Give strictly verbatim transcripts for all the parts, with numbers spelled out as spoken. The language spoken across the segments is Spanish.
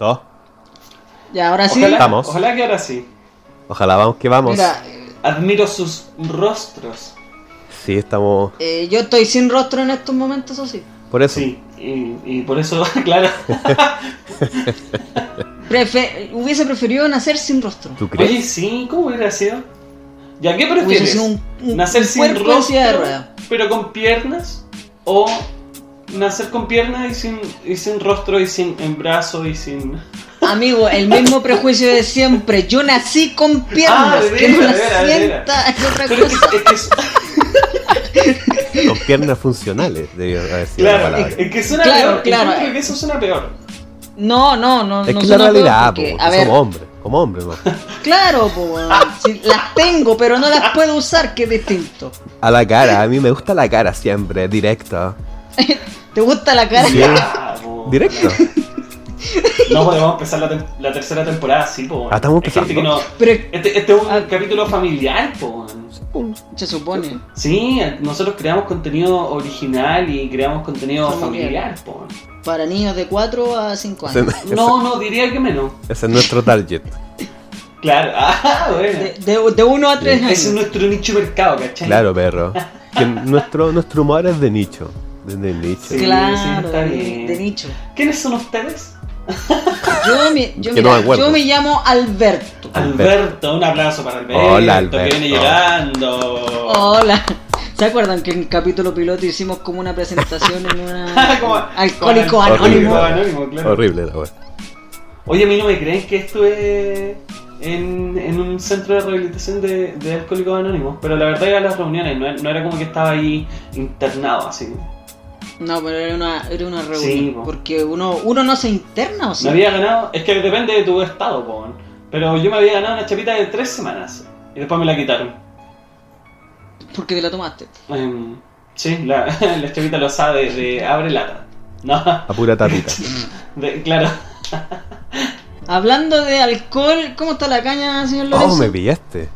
¿Listo? Ya, ahora sí. Ojalá, Vamos. ojalá que ahora sí. Ojalá vamos que vamos. Mira, Admiro sus rostros. Sí, estamos... eh, yo estoy sin rostro en estos momentos, o sí. Por eso. Sí, y, y por eso, claro. Prefe- hubiese preferido nacer sin rostro. ¿Tú crees? Oye, sí, ¿cómo hubiera sido? ¿Ya qué Hubiese prefieres? sido un, un- ¿Nacer un sin cuerpo en silla de rostro, ruedas. pero con piernas? ¿O nacer con piernas y sin, y sin rostro y sin en brazo y sin... Amigo, el mismo prejuicio de siempre. Yo nací con piernas. Ah, de que no veras, las de veras, de veras. sienta es otra Pero es cosa. que, es que- Con piernas funcionales, debió haber sido la claro, palabra. es, es que suena Claro, peor. claro. Yo creo que eso suena peor. No, no, no. Es no que la suena peor realidad, porque, po, a porque ver, somos hombres, como hombres, ¿no? claro, po, weón. Sí, las tengo, pero no las puedo usar, que es distinto. A la cara, a mí me gusta la cara siempre, directo. ¿Te gusta la cara? Sí. Ya, po. Directo. No podemos empezar la, tem- la tercera temporada así, po. Ah, estamos Hay gente que no... Pero Este, este es un Ah. capítulo familiar, po. se supone. Sí, nosotros creamos contenido original y creamos contenido Familiar. familiar, po. Para niños de cuatro a cinco años. Ese, No, no, diría que menos. ese es nuestro target. Claro, ah, bueno. De, de, de uno a tres Ese es años. nuestro nicho de mercado, ¿cachai? Claro, perro. Que nuestro, nuestro humor es de nicho. De, de nicho. Sí. Claro, está de, bien. de nicho. ¿Quiénes son ustedes? Yo me, yo, Que no mira, me acuerdo. yo me llamo Alberto. Alberto, un aplauso para Alberto. Hola, Que Alberto. viene llegando. Hola. ¿Se acuerdan que en el capítulo piloto hicimos como una presentación en una Como- Alcohólico como Anónimo? Alcohólico Anónimo, claro. Horrible la wea. Oye, a mí no me creen que estuve en, en un centro de rehabilitación de, de Alcohólicos Anónimos, pero la verdad iba a las reuniones, no, no era como que estaba ahí internado así. No, pero era una, era una reunión. Sí, po. Porque uno, uno no se interna, ¿o sí? Me había ganado, es que depende de tu estado, po, pero yo me había ganado una chapita de tres semanas y después me la quitaron. Porque te la tomaste. Em, sí, la, la chapita lo sabe de, de abre lata. No, A pura tatita. de, claro. Hablando de alcohol, ¿cómo está la caña, señor Lorenzo? Oh, me pillaste.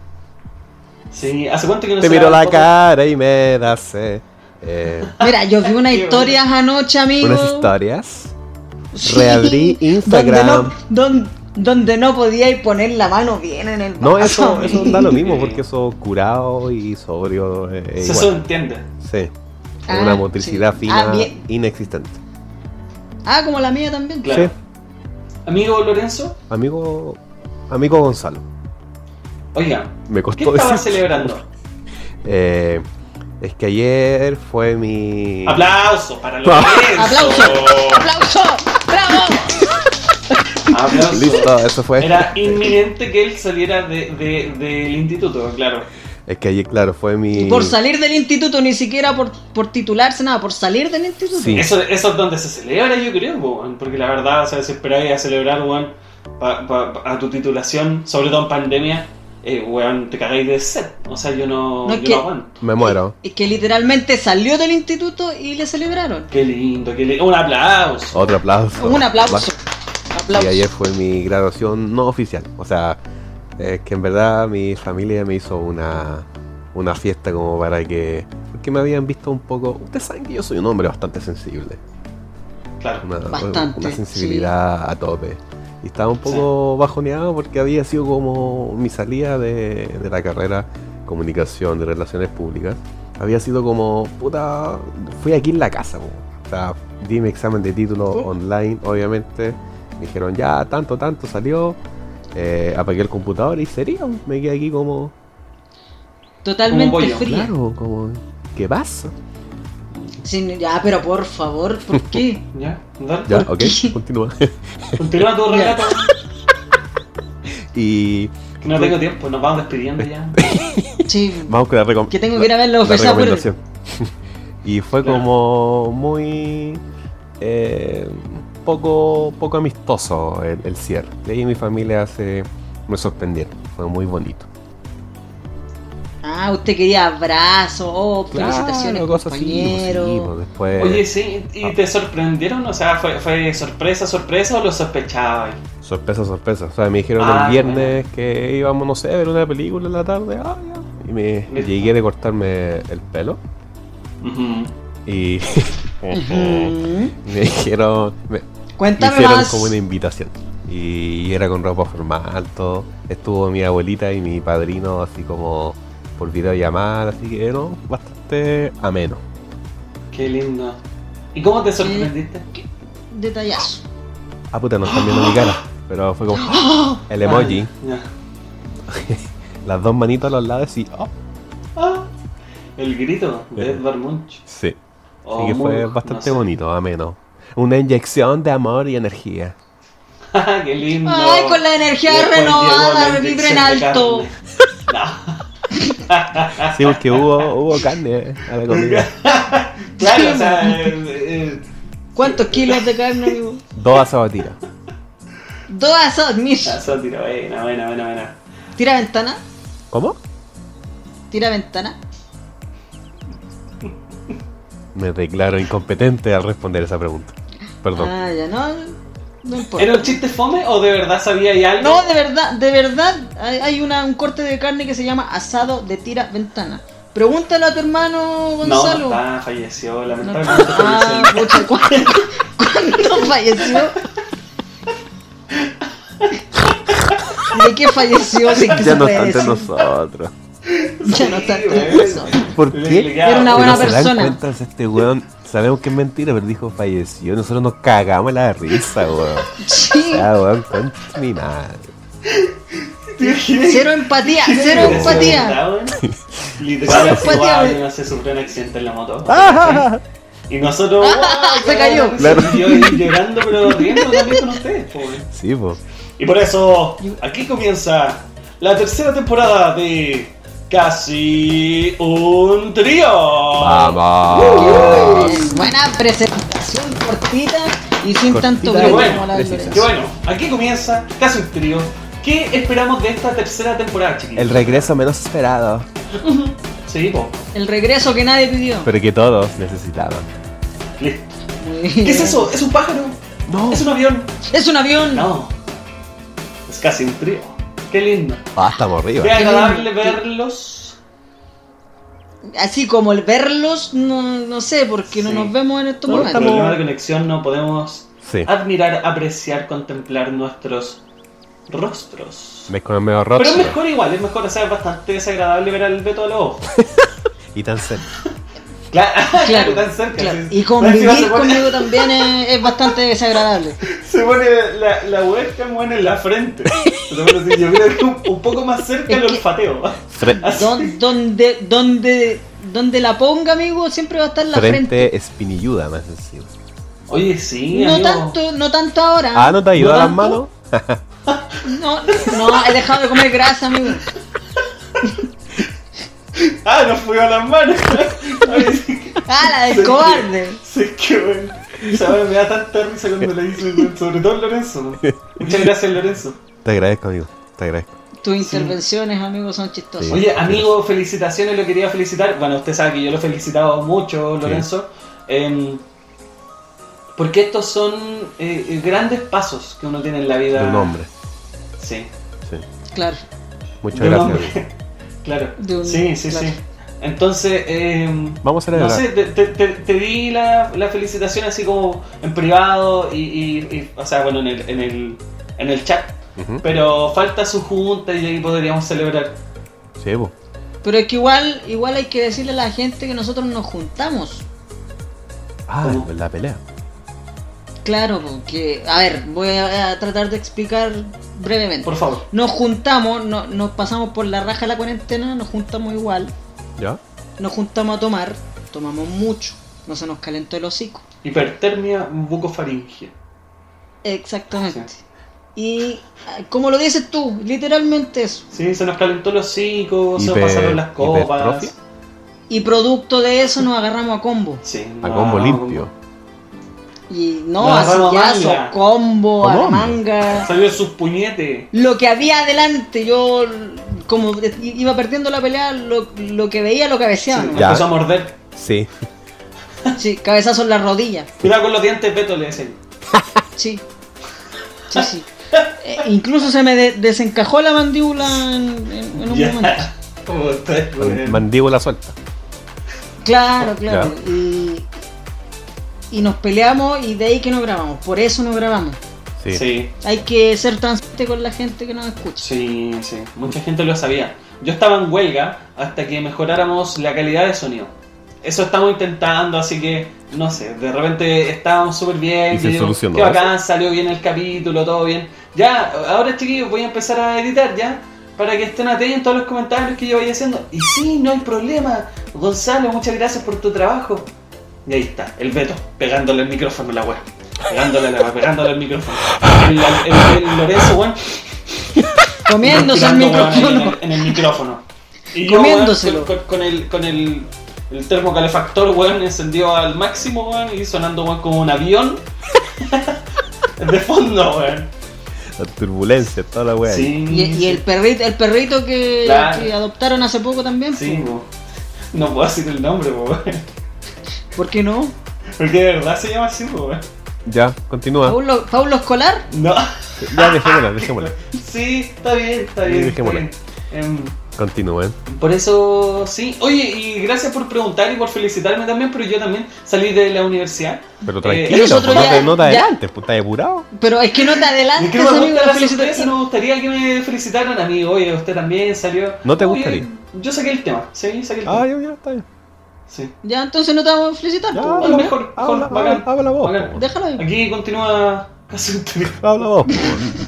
Sí, ¿hace cuánto que no Te se miro graba la el podcast? cara y me da sed. Eh, Mira, yo vi unas Qué historias anoche, amigo. unas historias. Sí, Reabrí Instagram. Donde no, don- donde no podíais poner la mano bien en el vaso. No, eso, eso amigo. da lo mismo porque eso curado y sobrio eh, es Eso igual. entiende. Sí. Ah, Una motricidad sí. fina Ah, bien. inexistente. Ah, como la mía también. Claro. Sí. Amigo Lorenzo, Amigo. Amigo Gonzalo. oiga, Me ¿qué costó estaba decir- celebrando? Eh, es que ayer fue mi. Aplauso para Lorenzo. ¡Aplauso! ¡Aplauso! ¡Bravo! Aplauso. Listo, eso fue. Era inminente que él saliera de, de- del instituto, claro. Es que ayer, claro, fue mi. Por salir del instituto, ni siquiera por, por titularse, nada, por salir del instituto. Sí. Eso, eso es donde se celebra, yo creo, po, weón, porque la verdad, o sea, si esperáis a celebrar, weón, pa- pa- pa- a tu titulación, sobre todo en pandemia, eh, weón, te cagáis de sed. O sea, yo no, No, es yo que- no aguanto. Me muero. Es que literalmente salió del instituto y le celebraron. Qué lindo, qué lindo. Un aplauso. Otro aplauso. Un aplauso. Va- Aplauso. Y ayer fue mi graduación no oficial. O sea, es que en verdad mi familia me hizo una, una fiesta como para que. Porque me habían visto un poco. Ustedes saben que yo soy un hombre bastante sensible. Claro. Una, Bastante, una sensibilidad a tope. Y estaba un poco bajoneado porque había sido como mi salida de, de la carrera comunicación, de relaciones públicas. Había sido como, puta, fui aquí en la casa, po. O sea, di mi examen de título Oh. online, obviamente. Me dijeron, ya, tanto, tanto salió. Eh, apagué el computador y sería, me quedé aquí como, Totalmente Como pollo. fría. claro, como, ¿qué pasa? Sin- ya, pero por favor, ¿por qué? ¿Ya? Dale. Ya, ¿Por ok, qué? continúa. Continúa tu relato. Y Que no tengo tiempo, nos vamos despidiendo ya. Sí, vamos con la recom- que tengo que ir a ver la la ofensa por el- recomendación. Y fue Claro. como muy eh, poco poco amistoso el, el cierre. De ahí mi familia se me sorprendieron. Fue muy bonito. Ah, usted quería abrazo, oh, felicitaciones, cosas así, compañero. pues, sí, pues, después Oye, sí, ¿y te sorprendieron? O sea, ¿fue, fue sorpresa, sorpresa o lo sospechabas? sorpresa, sorpresa. O sea, me dijeron Ah, el viernes que íbamos, no sé, a ver una película en la tarde. Ah, ya. Y me Listo. llegué de cortarme el pelo. Ujú. Y Ujú. me dijeron, me- Cuéntame hicieron más. como una invitación. Y era con ropa formal, todo. Estuvo mi abuelita y mi padrino así como por videollamada, así que no, bastante ameno. Qué lindo. ¿Y cómo te sorprendiste? Detallazo. Ah, puta, no están viendo mi cara, pero fue como el emoji, Ah, las dos manitos a los lados y oh, ya. Ah, el grito de Sí. Edvard Munch. sí. O Así que fue Munch, bastante no sé. bonito, ameno. Una inyección de amor y energía. Qué lindo. Ay, con la energía Después renovada, llegó la vibra en inyección de alto. carne. No. Sí, porque hubo, hubo carne eh, a la comida. Claro, o sea, eh, eh, ¿Cuántos kilos de carne, amigo? Dos asados tiras. Dos asados, mis. la sátira, buena, buena, buena, buena. ¿Tira ventana? ¿Cómo? ¿Tira ventana? Me declaro incompetente al responder esa pregunta. Perdón. Ah, ya no. No importa. ¿Era un chiste fome o de verdad sabía y algo? No, de verdad, de verdad, hay hay una, un corte de carne que se llama asado de tira ventana. Pregúntale a tu hermano No, Gonzalo. no está, falleció, No lamentablemente está. Ah, falleció. pucha, ¿cuándo, ¿cuándo falleció? ¿De qué falleció? ¿De qué Ya se no puede está entre decir? nosotros. Ya no está Sí, entre güey. nosotros. ¿Por Le- qué? le queda- Era una Pero buena se dan persona. cuenta, este weón, sabemos que es mentira, pero dijo falleció. Nosotros nos cagamos la risa, weón. Sí. Ya, weón, concha mi madre. Cero empatía, cero Eso es empatía. verdad, weón. Literal, así, Empatía, guau, güey. yo no sé, sufrió un accidente en la moto. Ah, Y nosotros, guau, Se cayó. Claro. Y yo ahí llorando, pero riendo también con ustedes, pobre. sí, po. Y por eso, aquí comienza la tercera temporada de Casi un Trío. Vamos. Eh, Buena presentación cortita y sin Cortita, tanto Qué grito bueno, como la del precisa. Que Lorenzo. bueno, aquí comienza Casi un Trío. ¿Qué esperamos de esta tercera temporada, chiquillos? El regreso menos esperado, Sí, po. El regreso que nadie pidió. pero que todos necesitaban. Listo. Muy ¿Qué es bien. eso? ¿Es un pájaro? No. ¿Es un avión? Es un avión. No. Es casi un trío. Qué lindo. Ah, estamos arriba. Qué agradable lindo. verlos. Así como el verlos, no, no sé, porque no Sí. nos vemos en estos Por momentos. problema de conexión no podemos Sí. admirar, apreciar, contemplar nuestros rostros. ¿Ves con el medio Pero rostro? es mejor igual, es mejor, o sea, es bastante desagradable ver al Beto a los ojos. Y tan cerca. Claro, Claro, claro, tan cerca. claro. sí. Y convivir Encima se pone- conmigo también es, es bastante desagradable. Se pone la, la webcam bueno, en la frente. Se pone así, yo creo que un, un poco más cerca Es lo que- olfateo. Fre- Así. Don- donde, donde, donde la ponga, amigo, siempre va a estar la frente. frente espinilluda, más encima. Oye, sí, No amigo. tanto, no tanto ahora. Ah, ¿no te ayuda ¿No las tanto? manos? No, no, he dejado de comer grasa, amigo. Ah, nos fuimos a las manos. Oye, sí que- Ah, la sí del que- cobarde. Sí, que bueno. ¿Sabes? Me da tanta risa cuando le dicen, sobre todo Lorenzo. Muchas gracias, Lorenzo. Te agradezco, amigo. Te agradezco. Tus intervenciones, amigo, son chistosas. Sí. Oye, amigo, felicitaciones, lo quería felicitar. Bueno, usted sabe que yo lo he felicitado mucho, Lorenzo. Em, porque estos son eh, grandes pasos que uno tiene en la vida. De un hombre. Sí. Sí. Claro. Muchas De un gracias, hombre. amigo. Claro. De un- Sí, sí, claro. sí. Entonces, em, Vamos a no celebrar. sé, te, te, te- te di la, la felicitación así como en privado y, y- y- o sea, bueno, en el, en el, en el chat. Ujú. Pero falta su junta y ahí podríamos celebrar. Sí, po. Pero es que igual, igual hay que decirle a la gente que nosotros nos juntamos. Ah, ¿Cómo? la pelea. Claro, porque, a ver, voy a, a tratar de explicar brevemente. Por favor. Nos juntamos, no- nos pasamos por la raja de la cuarentena, nos juntamos igual, ¿Ya? nos juntamos a tomar, tomamos mucho, no se nos calentó el hocico. Hipertermia bucofaringea. Exactamente. Y ah, como lo dices tú, literalmente eso. Sí, se nos calentó los hocico, se nos Hiper- pasaron las copas. hipertrofia. Y producto de eso nos agarramos a combo. Sí, A no, combo limpio. Y no, Nos así agarramos a ya, manga. combo, a ¿Cómo? la manga. Salió sus puñetes. Lo que había adelante, yo como iba perdiendo la pelea, lo, lo que veía lo cabeceaba. Sí, ¿no? Ya. empezó a morder. Sí. Sí, cabezazo en la rodilla. Cuidado con los dientes, Beto, le decía. Sí. Sí, sí. Eh, incluso se me de- desencajó la mandíbula en, en- en un Ya. momento. Como ustedes, Con weón. mandíbula suelta. Claro, claro. Ya. Y, y nos peleamos y de ahí que no grabamos. Por eso no grabamos. Sí. Sí, Hay que ser transparente con la gente que nos escucha. sí, sí. Mucha gente lo sabía. Yo estaba en huelga hasta que mejoráramos la calidad de sonido. Eso estamos intentando, así que, no sé, de repente estábamos súper bien. ¿Y se digo, solucionó qué bacán, salió bien el capítulo, todo bien. Ya, ahora chiquillos, voy a empezar a editar ya, para que estén atentos a los comentarios que yo vaya haciendo. Y sí, no hay problema. Gonzalo, muchas gracias por tu trabajo. Y ahí está, el Beto, pegándole el micrófono a la wea. Pegándole la wea, pegándole el micrófono. El, el, el Lorenzo, weón. Comiéndose el respirando, weón, micrófono. En el, en el micrófono. Y yo, Comiéndoselo. weón, con, con, con el, con el, el termocalefactor, weón, encendido al máximo, weón, y sonando, weón, como un avión. De fondo, weón. La turbulencia, toda la wea. Sí. Y, y el perrito, el perrito que, Claro. que adoptaron hace poco también. Sí, po. po. No puedo decir el nombre, po, weón. ¿Por qué no? Porque de verdad se llama así, po, weón. Ya, continúa. ¿Paulo, Paulo Escolar? No. Ya, dejémosla, dejémosla. Sí, está bien, está bien. Sí, está dejémosla. bien. Em, Continúen. Por eso, sí. Oye, y gracias por preguntar y por felicitarme también, pero yo también salí de la universidad. Pero Eh, tranquilo, y nosotros pues, no ya- te, no te ya. adelantes, pues estás apurado. Pero es que no te ¿De adelantes, qué me amigo, gusta la la felicitación. sorpresa? Me gustaría que me felicitaran a mí. Oye, usted también salió. ¿No te Oye, gustaría? Yo saqué el tema, sí, saqué el Ah, tema. ya, ya, está bien. Sí. Ya, entonces no te vamos a felicitar. Ya, po. habla habla, mejor, habla, mejor, habla, bacán. habla vos. Bacán. po. Déjalo ahí. Aquí continúa casi un tema. Habla vos. po.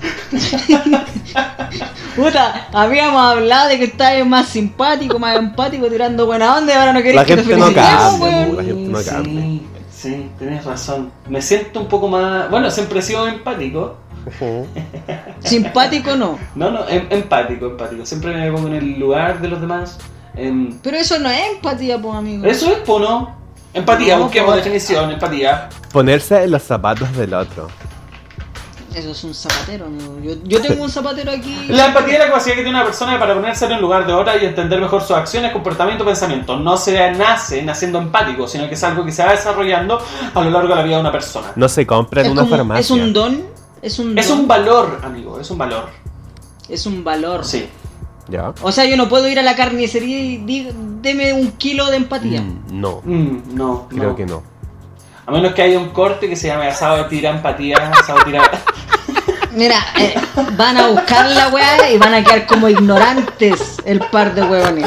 Puta, habíamos hablado de que estabas más simpático, más empático, tirando buena onda y ahora no querés La que te gente no felicitemos, cambia, weón. po, la gente no Sí, cambia. sí, tienes razón. Me siento un poco más. Bueno, siempre he sido empático. Ujú. Simpático no. No, no, em- empático, empático. Siempre me pongo en el lugar de los demás. Em, Pero eso no es empatía, pues, amigo. Eso es, po, ¿no? Empatía, No, busquemos po. definición, empatía. Ponerse en los zapatos del otro. Eso es un zapatero, amigo. Yo, yo tengo un zapatero aquí. La empatía es la capacidad que tiene una persona para ponerse en el lugar de otra y entender mejor sus acciones, comportamiento, pensamiento. No se nace naciendo empático, sino que es algo que se va desarrollando a lo largo de la vida de una persona. No se compra en Es una como- farmacia. Es un don. Es un Es don, un valor, amigo, es un valor. Es un valor. Sí. Ya. O sea, yo no puedo ir a la carnicería y di- deme un kilo de empatía. Mm, no, Mm, no, creo no. que no. A menos que haya un corte que se llame asado de tira empatía, asado de tira... Mira, eh, van a buscar la weá y van a quedar como ignorantes el par de huevones.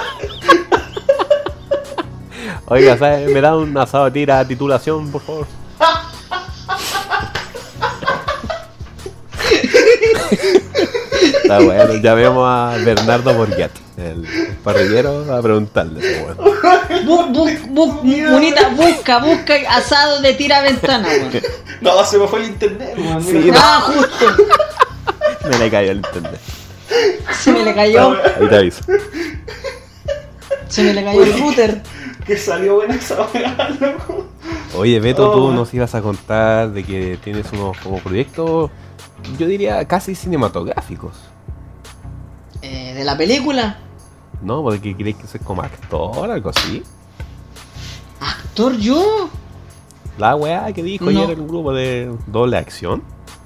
Oiga, ¿sabe? ¿Me da un asado de tira titulación, por favor? Está bueno, llamemos a Bernardo Borghet, el parrillero, a preguntarle ese weón. Bu, bu, bu, Munita, busca, busca asado de tira ventana, weón. No, se me fue el internet, weón. Sí, mira. no. Ah, justo. Me le cayó el internet. Se me le cayó, Ahí te aviso. se me le cayó el router. Que salió buena esa weá, loco. Oye, Beto, Oh, tú bueno. nos ibas a contar de que tienes unos como proyectos, yo diría casi cinematográficos, Eh, de la película. ¿no? Porque quieres que seas como actor, algo así. ¿Actor yo? La weá que dijo No. ayer en un grupo de doble acción.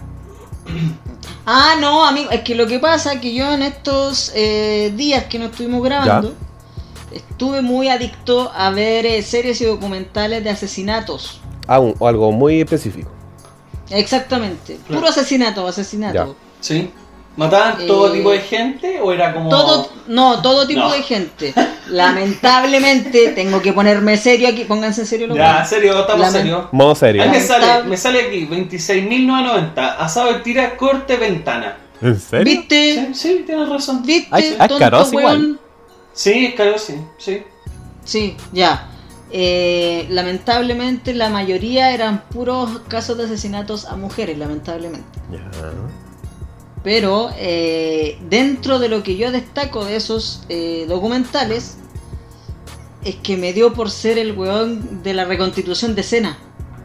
Ah, no, amigo, es que lo que pasa es que yo en estos eh, días que no estuvimos grabando, estuve muy adicto a ver eh, series y documentales de asesinatos. Ah, un- o algo muy específico. Exactamente, Claro. puro asesinato, asesinato. Sí. ¿Mataban todo Eh, tipo de gente o era como...? Todo, no, todo tipo No. de gente. Lamentablemente, tengo que ponerme serio aquí, pónganse en serio los Ya, en buenos. serio, estamos Lamen- serios. Modo serio. Ahí me sale, Lamentable. me sale aquí, veintiséis mil novecientos noventa, asado de tira, corte, ventana. ¿En serio? ¿Viste? Sí, sí, tienes razón. ¿Viste? Ay, ay, tonto caros weón? igual. Sí, claro, sí, sí. Sí, ya. Eh, lamentablemente la mayoría eran puros casos de asesinatos a mujeres, lamentablemente. Ya. Pero eh, dentro de lo que yo destaco de esos eh, documentales es que me dio por ser el weón de la reconstitución de escena.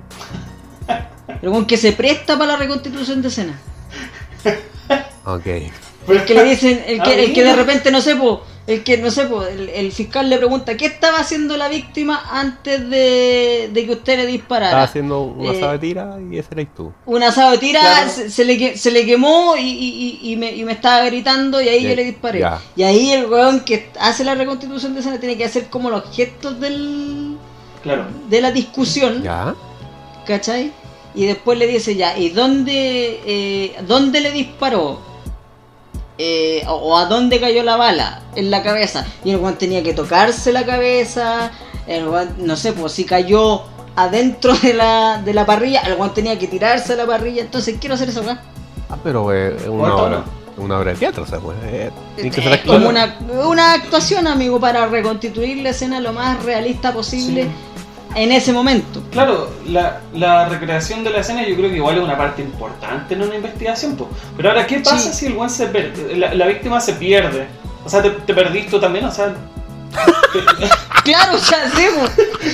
El weón que se presta para la reconstitución de escena. Ok. El que le dicen, el que, Ah, el que de mira. repente no sé, po, el que no sé, po, el, el fiscal le pregunta ¿qué estaba haciendo la víctima antes de, de que usted le disparara? Estaba haciendo un Eh, asado de tira y ese eres tú. Un asado de tira, Claro. se, se le, que- se le quemó y, y- y- y me, y me estaba gritando y ahí Ya, yo le disparé. ya. Y ahí el weón que hace la reconstitución de escena tiene que hacer como los gestos del, Claro. de la discusión Ya. ¿cachai? Y después le dice ya, ¿y dónde, eh, dónde le disparó? Eh, o, o a dónde cayó la bala, en la cabeza. Y el weón tenía que tocarse la cabeza, el weón, no sé, pues si cayó adentro de la, de la parrilla, el weón tenía que tirarse a la parrilla. Entonces quiero hacer eso acá. Ah, pero eh, es una ¿Cuánto? obra, una obra de teatro, o sea, pues. Eh, tiene que ser Es actuado. como una, una actuación, amigo, para reconstituir la escena lo más realista posible. Sí. En ese momento. Claro, la, la recreación de la escena yo creo que igual es una parte importante en una investigación, po. Pero ahora, ¿qué pasa Sí. si el weón se pierde? La, la víctima se pierde. O sea, te, te perdiste tú también, o sea. te- Claro, ya sé, po.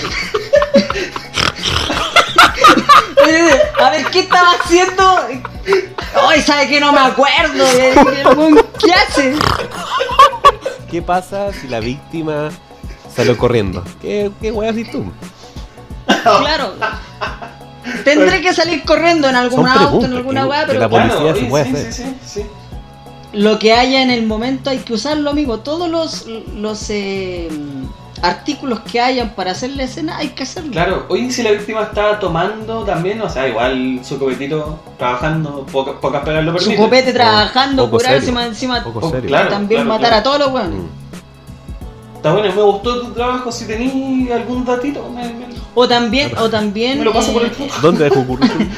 A ver, ¿qué estaba haciendo? Ay, ¿sabe que no me acuerdo? ¿Qué hace? ¿Qué pasa si la víctima salió corriendo? ¿Qué, qué weá haces tú? Claro. Tendré que salir corriendo en algún Son auto, preguntas en alguna que- weá, que pero la claro, policía se sí, puede sí, hacer. sí, sí, sí. lo que haya en el momento hay que usarlo, amigo. Todos los, los eh, artículos que hayan para hacer la escena hay que hacerlo. Claro, oye, si la víctima estaba tomando también, o sea, igual su copetito trabajando, poca- pocas pegas lo Su permiten. copete trabajando, poco curarse serio. más encima, Poco Oh, serio. claro. también matar claro. a todos los weones. Mm. Está bueno, me gustó tu trabajo, si tenías algún datito, me, me- O también, o también me lo paso por el eh, forro. ¿Dónde dejó currículum?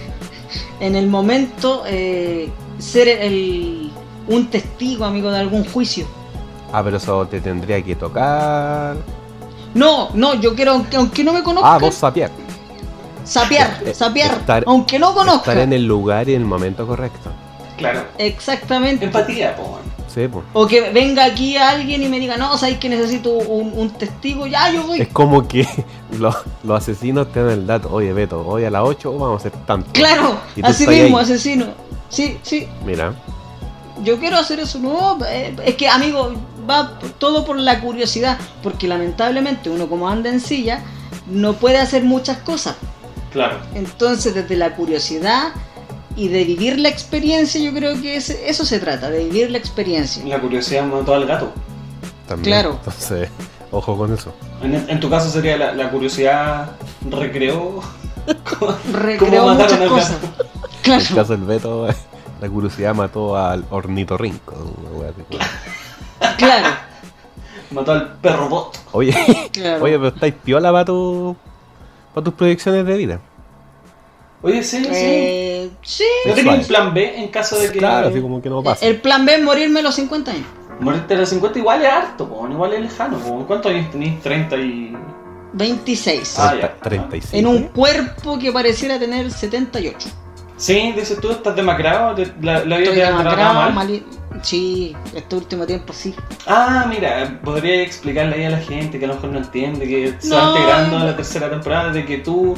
en el momento eh, ser el, un testigo, amigo, de algún juicio. Ah, pero eso te tendría que tocar. No, no, yo quiero, aunque, aunque no me conozca, Ah, vos sapiar. sapear, Eh, sapear, estar- aunque no conozca. Estar en el lugar y en el momento correcto. Claro. Exactamente. Empatía, po, man. Sí, pues. O que venga aquí alguien y me diga, no, sabes que necesito un, un testigo, ya yo voy. Es como que los, los asesinos te dan el dato. Oye, Beto, hoy a las ocho vamos a hacer tanto. Claro, Y tú así estás mismo, ahí. asesino. Sí, sí, Mira, yo quiero hacer eso. No, eh, es que, amigo, va todo por la curiosidad. Porque lamentablemente uno, como anda en silla, no puede hacer muchas cosas. Claro. Entonces, desde la curiosidad y de vivir la experiencia, yo creo que es- eso se trata, de vivir la experiencia. La curiosidad mató al gato. también. Claro. Entonces, ojo con eso. En, en tu caso sería la, la curiosidad recreó. ¿Cómo Recreó mataron muchas al cosas. gato? En el Claro, caso del Beto, la curiosidad mató al ornitorrinco. una wea así. claro, Mató al perro bot. Oye, claro. oye, pero estáis piola para tu, para tus proyecciones de vida. Oye, sí, sí. Eh, sí. ¿No Es tenía un suave. plan B en caso de que Claro, así como que no pasa. El plan B es morirme a los cincuenta años. morirte a los cincuenta igual es harto, po, igual es lejano? Po. ¿Cuántos años tenés? treinta y... veintiséis. Ah, ya. treinta y cinco. En un cuerpo que pareciera tener setenta y ocho. Sí, dices tú, estás demacrado, te- la, la vida Estoy te ha tratado demacrado, mal. mali- Sí, este último tiempo sí. Ah, mira, podría explicarle ahí a la gente que a lo mejor no entiende, que se va No, integrando a no. la tercera temporada de que tú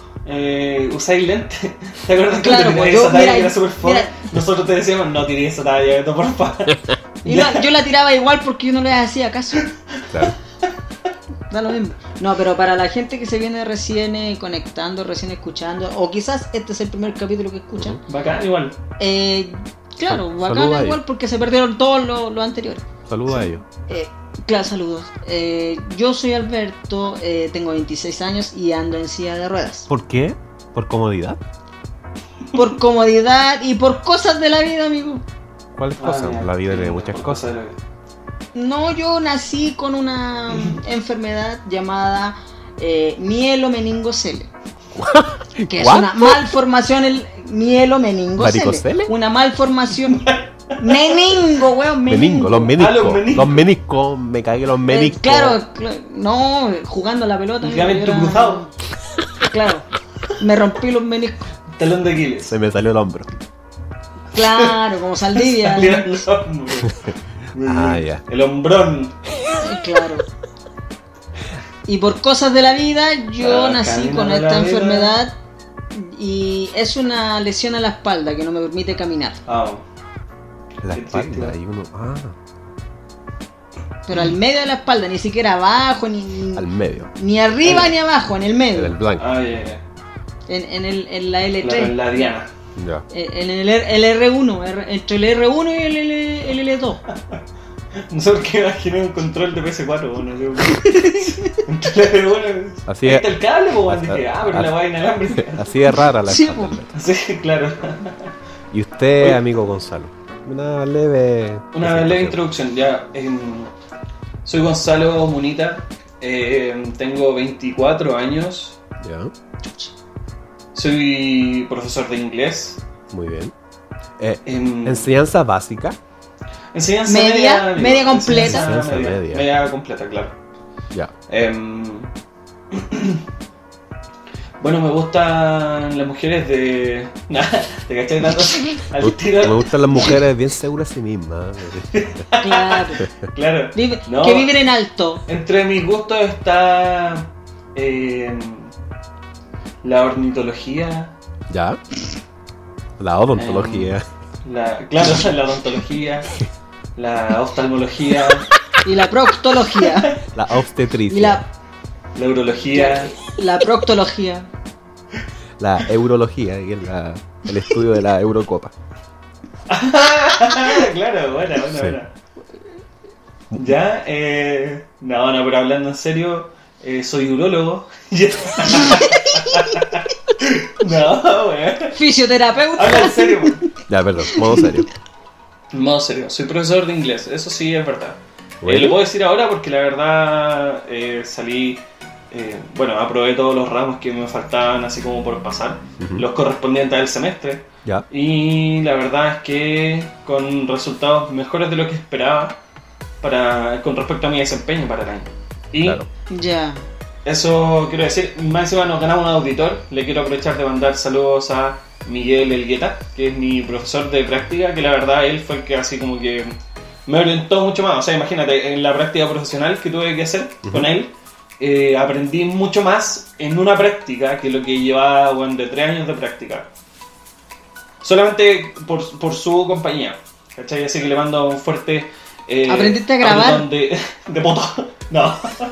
eh, usáis lentes. ¿Te acuerdas Claro, cuando pues tenías yo- esa talla mira, que era súper fome? mira. Nosotros te decíamos, no tiré esa talla, Beto, por favor. Y la- yo la tiraba igual porque yo no le hacía caso. Claro. Da lo mismo. No, pero para la gente que se viene recién eh, conectando, recién escuchando, o quizás este es el primer capítulo que escuchan, Bacán, igual. eh, claro, Sal- bacán saluda a igual ellos. porque se perdieron todos los los anteriores. Saludos a ellos. Eh, claro, saludos. Eh, yo soy Alberto, eh, tengo veintiséis años y ando en silla de ruedas. ¿Por qué? ¿Por comodidad? Por comodidad y por cosas de la vida, amigo. ¿Cuáles Ah, cosas? mira, La vida tiene sí, muchas por cosas. de la vida. No, yo nací con una enfermedad llamada eh, mielomeningocele. Que es ¿What? una malformación, el mielomeningocele. ¿Varicocele? Una malformación. Meningo, weón, meningo. Meningo, los meniscos. Ah, los meniscos. Los meniscos, me cagué los Eh, meniscos. claro, cl- no, jugando a la pelota. Ligamento yo era- cruzado. Claro, me rompí los meniscos. Talón de Aquiles. Se me salió el hombro. Claro, como Saldivia. Salió el hombro. Ah, ya. El hombrón. Claro. Y por cosas de la vida, yo Ah, nací camino con de esta la vida. enfermedad y es una lesión a la espalda que no me permite caminar. Ah, La Qué espalda triste. y uno. Ah, Pero al medio de la espalda, ni siquiera abajo, ni, al medio. ni arriba Ah, ni abajo, en el En el medio. blanco. ah, ya, ya. En, en, el, en la L La, tres. la Diana. Ya. En el, R- el R uno, R- entre el R uno y el, L, el L dos. No sé por qué imaginé un control de P S cuatro, bueno, no sé. Entonces, bueno, Así ahí es. está el cable, pues, bueno, Así- dije, ah, pero la así- weá inalámbrica. Así es rara la Sí, estándar. po. Sí, claro. Y usted, Oye. amigo Gonzalo, una leve. Una presentación. leve introducción, ya. em, soy Gonzalo Munita, em, tengo veinticuatro años, Ya, soy profesor de inglés. muy bien. Eh, em, enseñanza básica. enseñanza Media, media, amigo. media completa. Enseñanza Enseñanza media, media. media completa, claro. Ya. Em, bueno, me gustan las mujeres de. ¿Te cachai tanto? Al Me tiro. gustan las mujeres bien seguras de sí mismas. Claro. Claro. Vive- No. Que viven en alto. Entre mis gustos está. em, la ornitología. Ya. La odontología. La, claro, la odontología. La oftalmología. Y la proctología. La obstetricia. Y la, La urología. la proctología. La eurología, que es la- el estudio de la Eurocopa. Claro, buena, buena, Sí. buena. Ya, eh. No, no, pero hablando en serio, eh, soy urólogo. No, weón. Fisioterapeuta. Habla en serio, weón. Ya, perdón, modo serio. No, serio, soy profesor de inglés, eso sí es verdad. Bueno. Eh, lo puedo decir ahora porque la verdad eh, salí, eh, bueno, aprobé todos los ramos que me faltaban así como por pasar, Ujú. los correspondientes al semestre. Ya. Y la verdad es que con resultados mejores de lo que esperaba para, con respecto a mi desempeño para el año. Y Claro. Ya. eso quiero decir, más encima nos ganamos un auditor. Le quiero aprovechar de mandar saludos a Miguel Elgueta, que es mi profesor de práctica, que la verdad él fue el que así como que me orientó mucho más. O sea, imagínate, en la práctica profesional que tuve que hacer Ujú. con él, eh, aprendí mucho más en una práctica que lo que llevaba, bueno, de tres años de práctica. Solamente por, por su compañía, ¿cachai? Así que le mando un fuerte... eh, ¿Aprendiste a grabar? apretón De, de poto. No.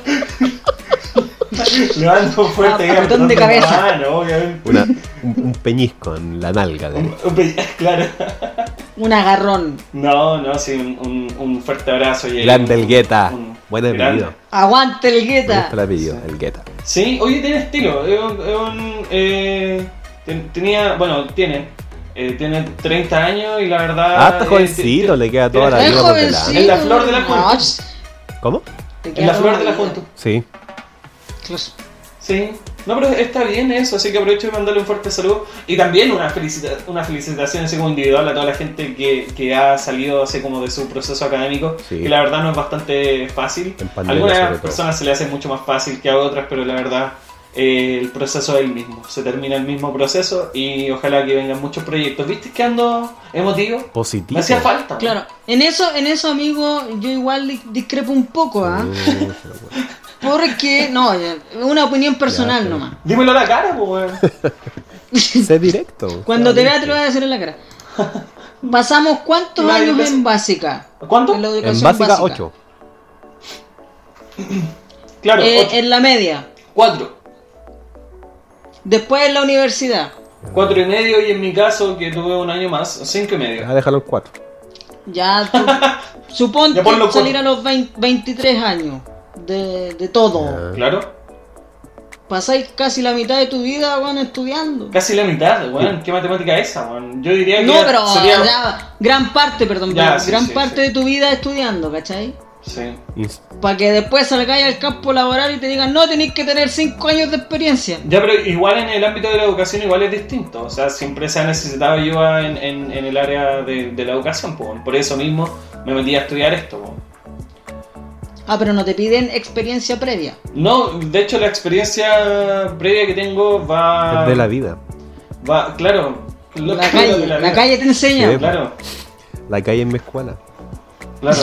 Le mando un fuerte Ah, apretón de cabeza. mano, obviamente. Una, un, un peñisco en la nalga. De... Un- un pe- Claro. Un agarrón. No, no, sí, un, un, un fuerte abrazo. Y Grande un- el Guetta. un- Buen grande. apellido. Aguante el Me gueta. gusta el apellido, Sí. el Guetta. Sí, oye, tiene estilo. Es un, es un, eh, ten- tenía, bueno, tiene. eh, tiene treinta años y la verdad. Ah, está eh, jovencito, ti- le queda tiene- toda la Es vida por jovencito. delante. En la flor de la No, juventud. ch- ¿Cómo? te En queda la flor de la toda juventud. Sí. Claro. Sí. No, pero está bien eso, así que aprovecho de mandarle un fuerte saludo. Y también una, felicita una felicitación así como individual a toda la gente que, que ha salido así como de su proceso académico. Sí. Que la verdad no es bastante fácil. En A pandemia, sobre algunas todo. personas se le hace mucho más fácil que a otras, pero la verdad eh, el proceso es el mismo. Se termina el mismo proceso y ojalá que vengan muchos proyectos. ¿Viste que ando emotivo? Positivo. Me hacía falta. Claro. En eso, en eso, amigo, yo igual di- discrepo un poco, ¿ah? Uh, Porque, no, es una opinión personal Ya, pero- nomás. Dímelo a la cara, pues, weón. sé directo. Cuando te vea claramente. te lo voy a decir en la cara. Pasamos cuántos Nadie años pasa- en básica. ¿Cuánto? En la En educación básica, ocho. Claro, Eh, ocho. en la media. Cuatro. Después en la universidad. Cuatro y medio y en mi caso, que tuve un año más, cinco y medio. Ya, déjalo en cuatro. Ya, tú, suponte Ya ponlo salir cuatro. a los veinte, veintitrés años de, de todo. Ya. Claro. Pasáis casi la mitad de tu vida, bueno, estudiando. Casi la mitad, weón. ¿Qué matemática es esa, weón? Yo diría que No, pero sería... ya, gran parte, perdón, Ya, pero sí, gran sí, parte sí. de tu vida estudiando, ¿cachai? Sí. Ins- Para que después salgáis al campo laboral y te digan, no, tenéis que tener cinco años de experiencia. Ya, pero igual en el ámbito de la educación igual es distinto. O sea, siempre se ha necesitado ayuda en, en, en el área de, de la educación, po. Por eso mismo me metí a estudiar esto, po. Ah, pero no te piden experiencia previa. No, de hecho la experiencia previa que tengo va... Es de la vida. va Claro. lo- La lo calle, de la, vida. calle te enseña. Sí. Claro, La calle en mi escuela. claro.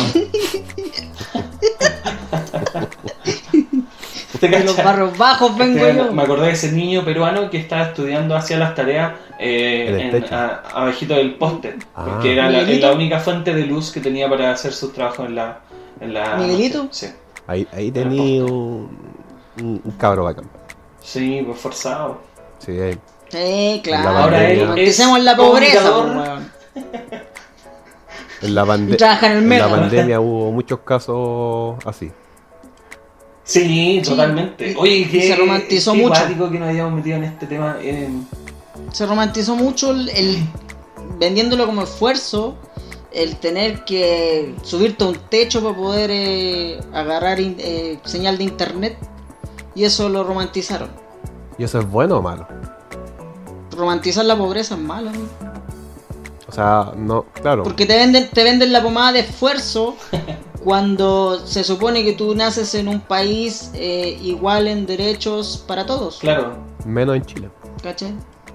¿Te En los cachai? barrios bajos vengo Este, yo. Me acordé de ese niño peruano que estaba estudiando, hacía las tareas eh, En el en, techo. a- abajito del poste, Ah. porque era la, ¿Miguelito? la única fuente de luz que tenía para hacer sus trabajos en la... En la ¿Miguelito? Sí, Ahí, ahí tenía un, un, un cabro bacán. sí, pues forzado. Sí, ahí. Sí, claro. Ahora él Empecemos en la pobreza, comunicador. pues, weón. En la, pande- Y trabaja en el en la mega. pandemia hubo muchos casos así. Sí, totalmente. y- Oye, y qué, se romantizó qué mucho. cuático que nos hayamos metido en este tema. eh, Se romantizó mucho el, el- vendiéndolo como esfuerzo, el tener que subirte a un techo para poder eh, agarrar in- eh, señal de internet, y eso lo romantizaron. ¿Y eso es bueno o malo? Romantizar la pobreza es malo, amigo. O sea, no, claro. Porque te venden, te venden la pomada de esfuerzo cuando se supone que tú naces en un país eh, igual en derechos para todos. claro. Menos en Chile. ¿Cachai?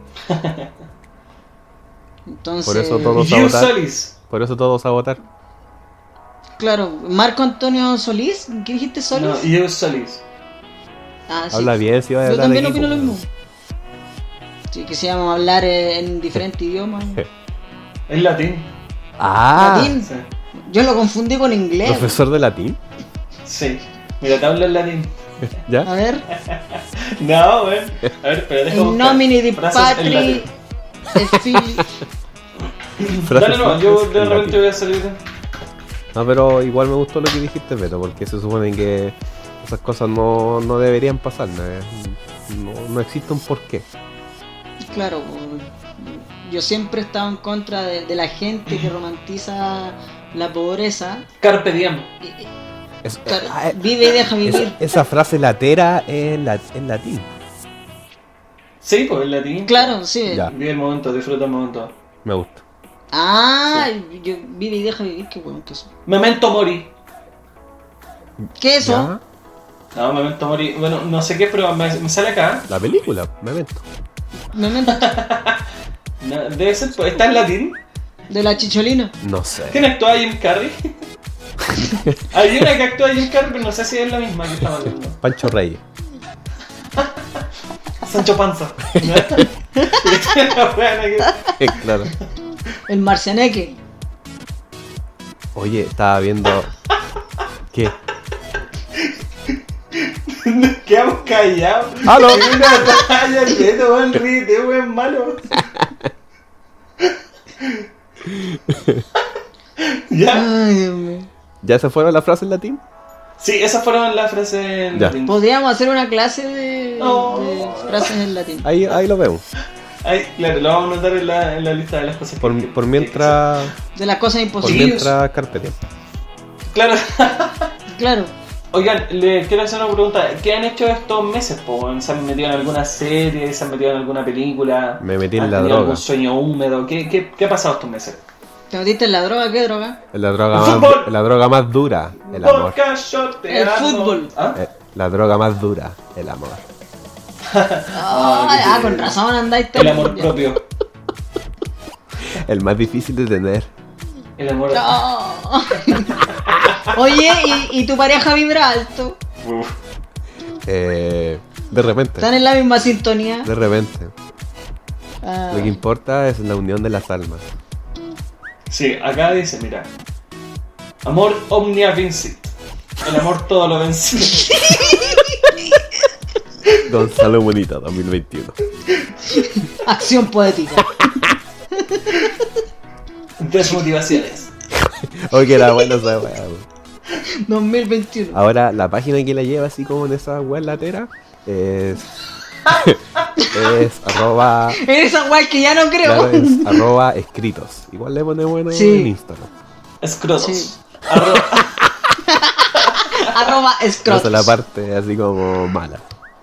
Entonces, Por eso todo- Todos a You votar. Solis. Por eso todos a votar. claro, Marco Antonio Solís, ¿qué dijiste, Solís? No, You Solis. Ah, sí. Habla bien si va a Yo hablar también aquí, opino pues. lo mismo. Sí, que se llama hablar eh, en diferentes idiomas. Es latín. Ah, Latín. Sí. Yo lo confundí con inglés. profesor de latín. Sí. Mira, te hablo en latín. A ¿Ya? ver. No, güey. A ver, pero déjame In buscar nomine di frases en patri latín. et fili. Frases Dale, no, yo simples de en repente latín. voy a salir. No, pero igual me gustó lo que dijiste, Beto, porque se supone que esas cosas no, no deberían pasar. ¿no? No, no existe un porqué. Claro, yo siempre he estado en contra de, de la gente que romantiza la pobreza. Carpe diem. Y- y- Es- claro, ah, eh, vive y deja vivir. esa, esa frase latera es la- en latín. Sí, pues en latín. Claro, sí. Ya. Vive el momento, disfruta el momento. Me gusta. Ah, yo, vive y deja vivir, qué bueno que eso. Memento mori. ¿Qué es eso? ¿Ya? No, memento mori. Bueno, no sé qué, pero me, me sale acá. La película, Memento. Memento No, debe ser, pues, está en latín. de la chicholina. No sé. ¿Quién actúa Jim Carrey? Hay una que actúa Jim Carrey, pero no sé si es la misma que estamos hablando. Pancho Reyes. Sancho Panza. La buena que- Claro. El marcianeque. Oye, estaba viendo. ¿Qué? Nos quedamos callados. ¡Aló! Es una talla, el Beto, weón, ríete, weón, malo. ¿Ya? Ay, Dios mío. ¿Ya se fueron las frases en latín? Sí, esas fueron las frases en Ya. latín. Podríamos hacer una clase de, Oh. de frases en latín. Ahí, ahí lo vemos. Ay, claro, lo vamos a anotar en la, en la lista de las cosas Por, que- por que- mientras. De las cosas Por imposibles. Sí. mientras carpeteamos. Claro. Claro. Oigan, le quiero hacer una pregunta. ¿Qué han hecho estos meses? Po? ¿Se han metido en alguna serie? ¿Se han metido en alguna película? Me metí en ¿Han la tenido droga. algún sueño húmedo? ¿Qué, qué, qué ha pasado estos meses? ¿Te metiste en la droga? ¿Qué droga? Es la droga El más, fútbol. la droga más dura, el amor. Podcast shoteando. El fútbol. ¿Ah? Eh, la droga más dura, el amor. Ah, qué ah, bien. con razón andáis tan- El amor propio. El más difícil de tener. El amor. No. Oye, ¿y, y tu pareja vibra alto? Uf. Eh, de repente. ¿Están en la misma sintonía? De repente. Ah, Lo que importa es la unión de las almas. Sí, acá dice, mira. Amor omnia vincit. El amor todo lo vence. Gonzalo Bonita, dos mil veintiuno. acción poética. Desmotivaciones. Oye, que era bueno esa weá, weón. dos mil veintiuno. Ahora, la página que la lleva así como en esa web latera es. es arroba. Esa guay que ya no creo. Claro, es arroba escritos. Igual le pone bueno Sí. en Instagram. Escrotos. Sí. Arro- Arroba Esa escrotos. es la parte así como mala.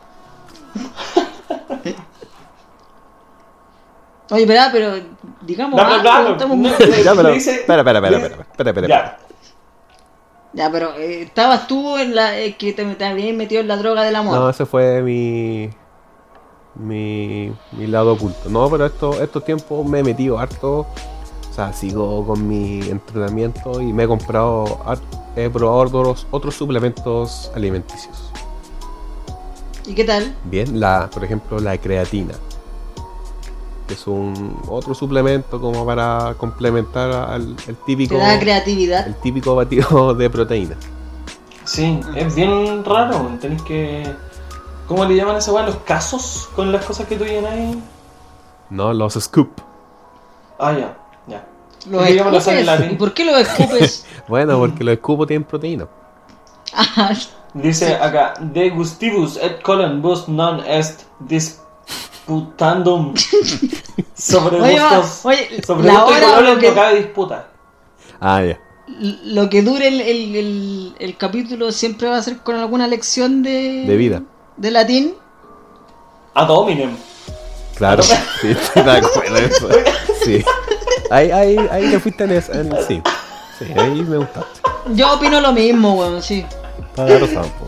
Oye, espera, pero digamos Bla, bla, algo, bla, bla. estamos No, muy- eh, Ya, pero. le dice- Espera, espera, espera, le- espera, espera, espera, espera. Ya. Ya, pero eh, estabas tú en la eh, que te, te habías metido en la droga del amor. No, ese fue mi. Mi, mi lado oculto. No, pero esto, estos tiempos me he metido harto. O sea, sigo con mi entrenamiento y me he comprado. har- He probado otros, otros suplementos alimenticios. ¿Y qué tal? Bien, la, por ejemplo, la creatina. Que es un otro suplemento como para complementar al el típico. Te da creatividad. El típico batido de proteína. Sí, es bien raro. Tenés que. ¿Cómo le llaman a esa weá? Los casos con las cosas que tú llenas ahí. No, los scoop. Ah, ya, ya. Los Digamos, lo sabe en escupes. latín. ¿Y por qué los escupes? Bueno, porque los escupos tienen proteína. Ah, Dice acá, de gustibus et colon bus non est disputandum sobre Oye, va, gustos, oye, sobre la gustos y hora o colores lo que- no cabe disputa. Ah, ya. lo que dure el, el, el, el capítulo siempre va a ser con alguna lección de, De vida. de latín. Ad hominem. Claro, sí, estoy de acuerdo en eso. Sí. Ahí, ahí, ahí te fuiste en eso. En, sí. Sí, ahí me gustaste. Yo opino lo mismo, weón, sí. Para razón, po.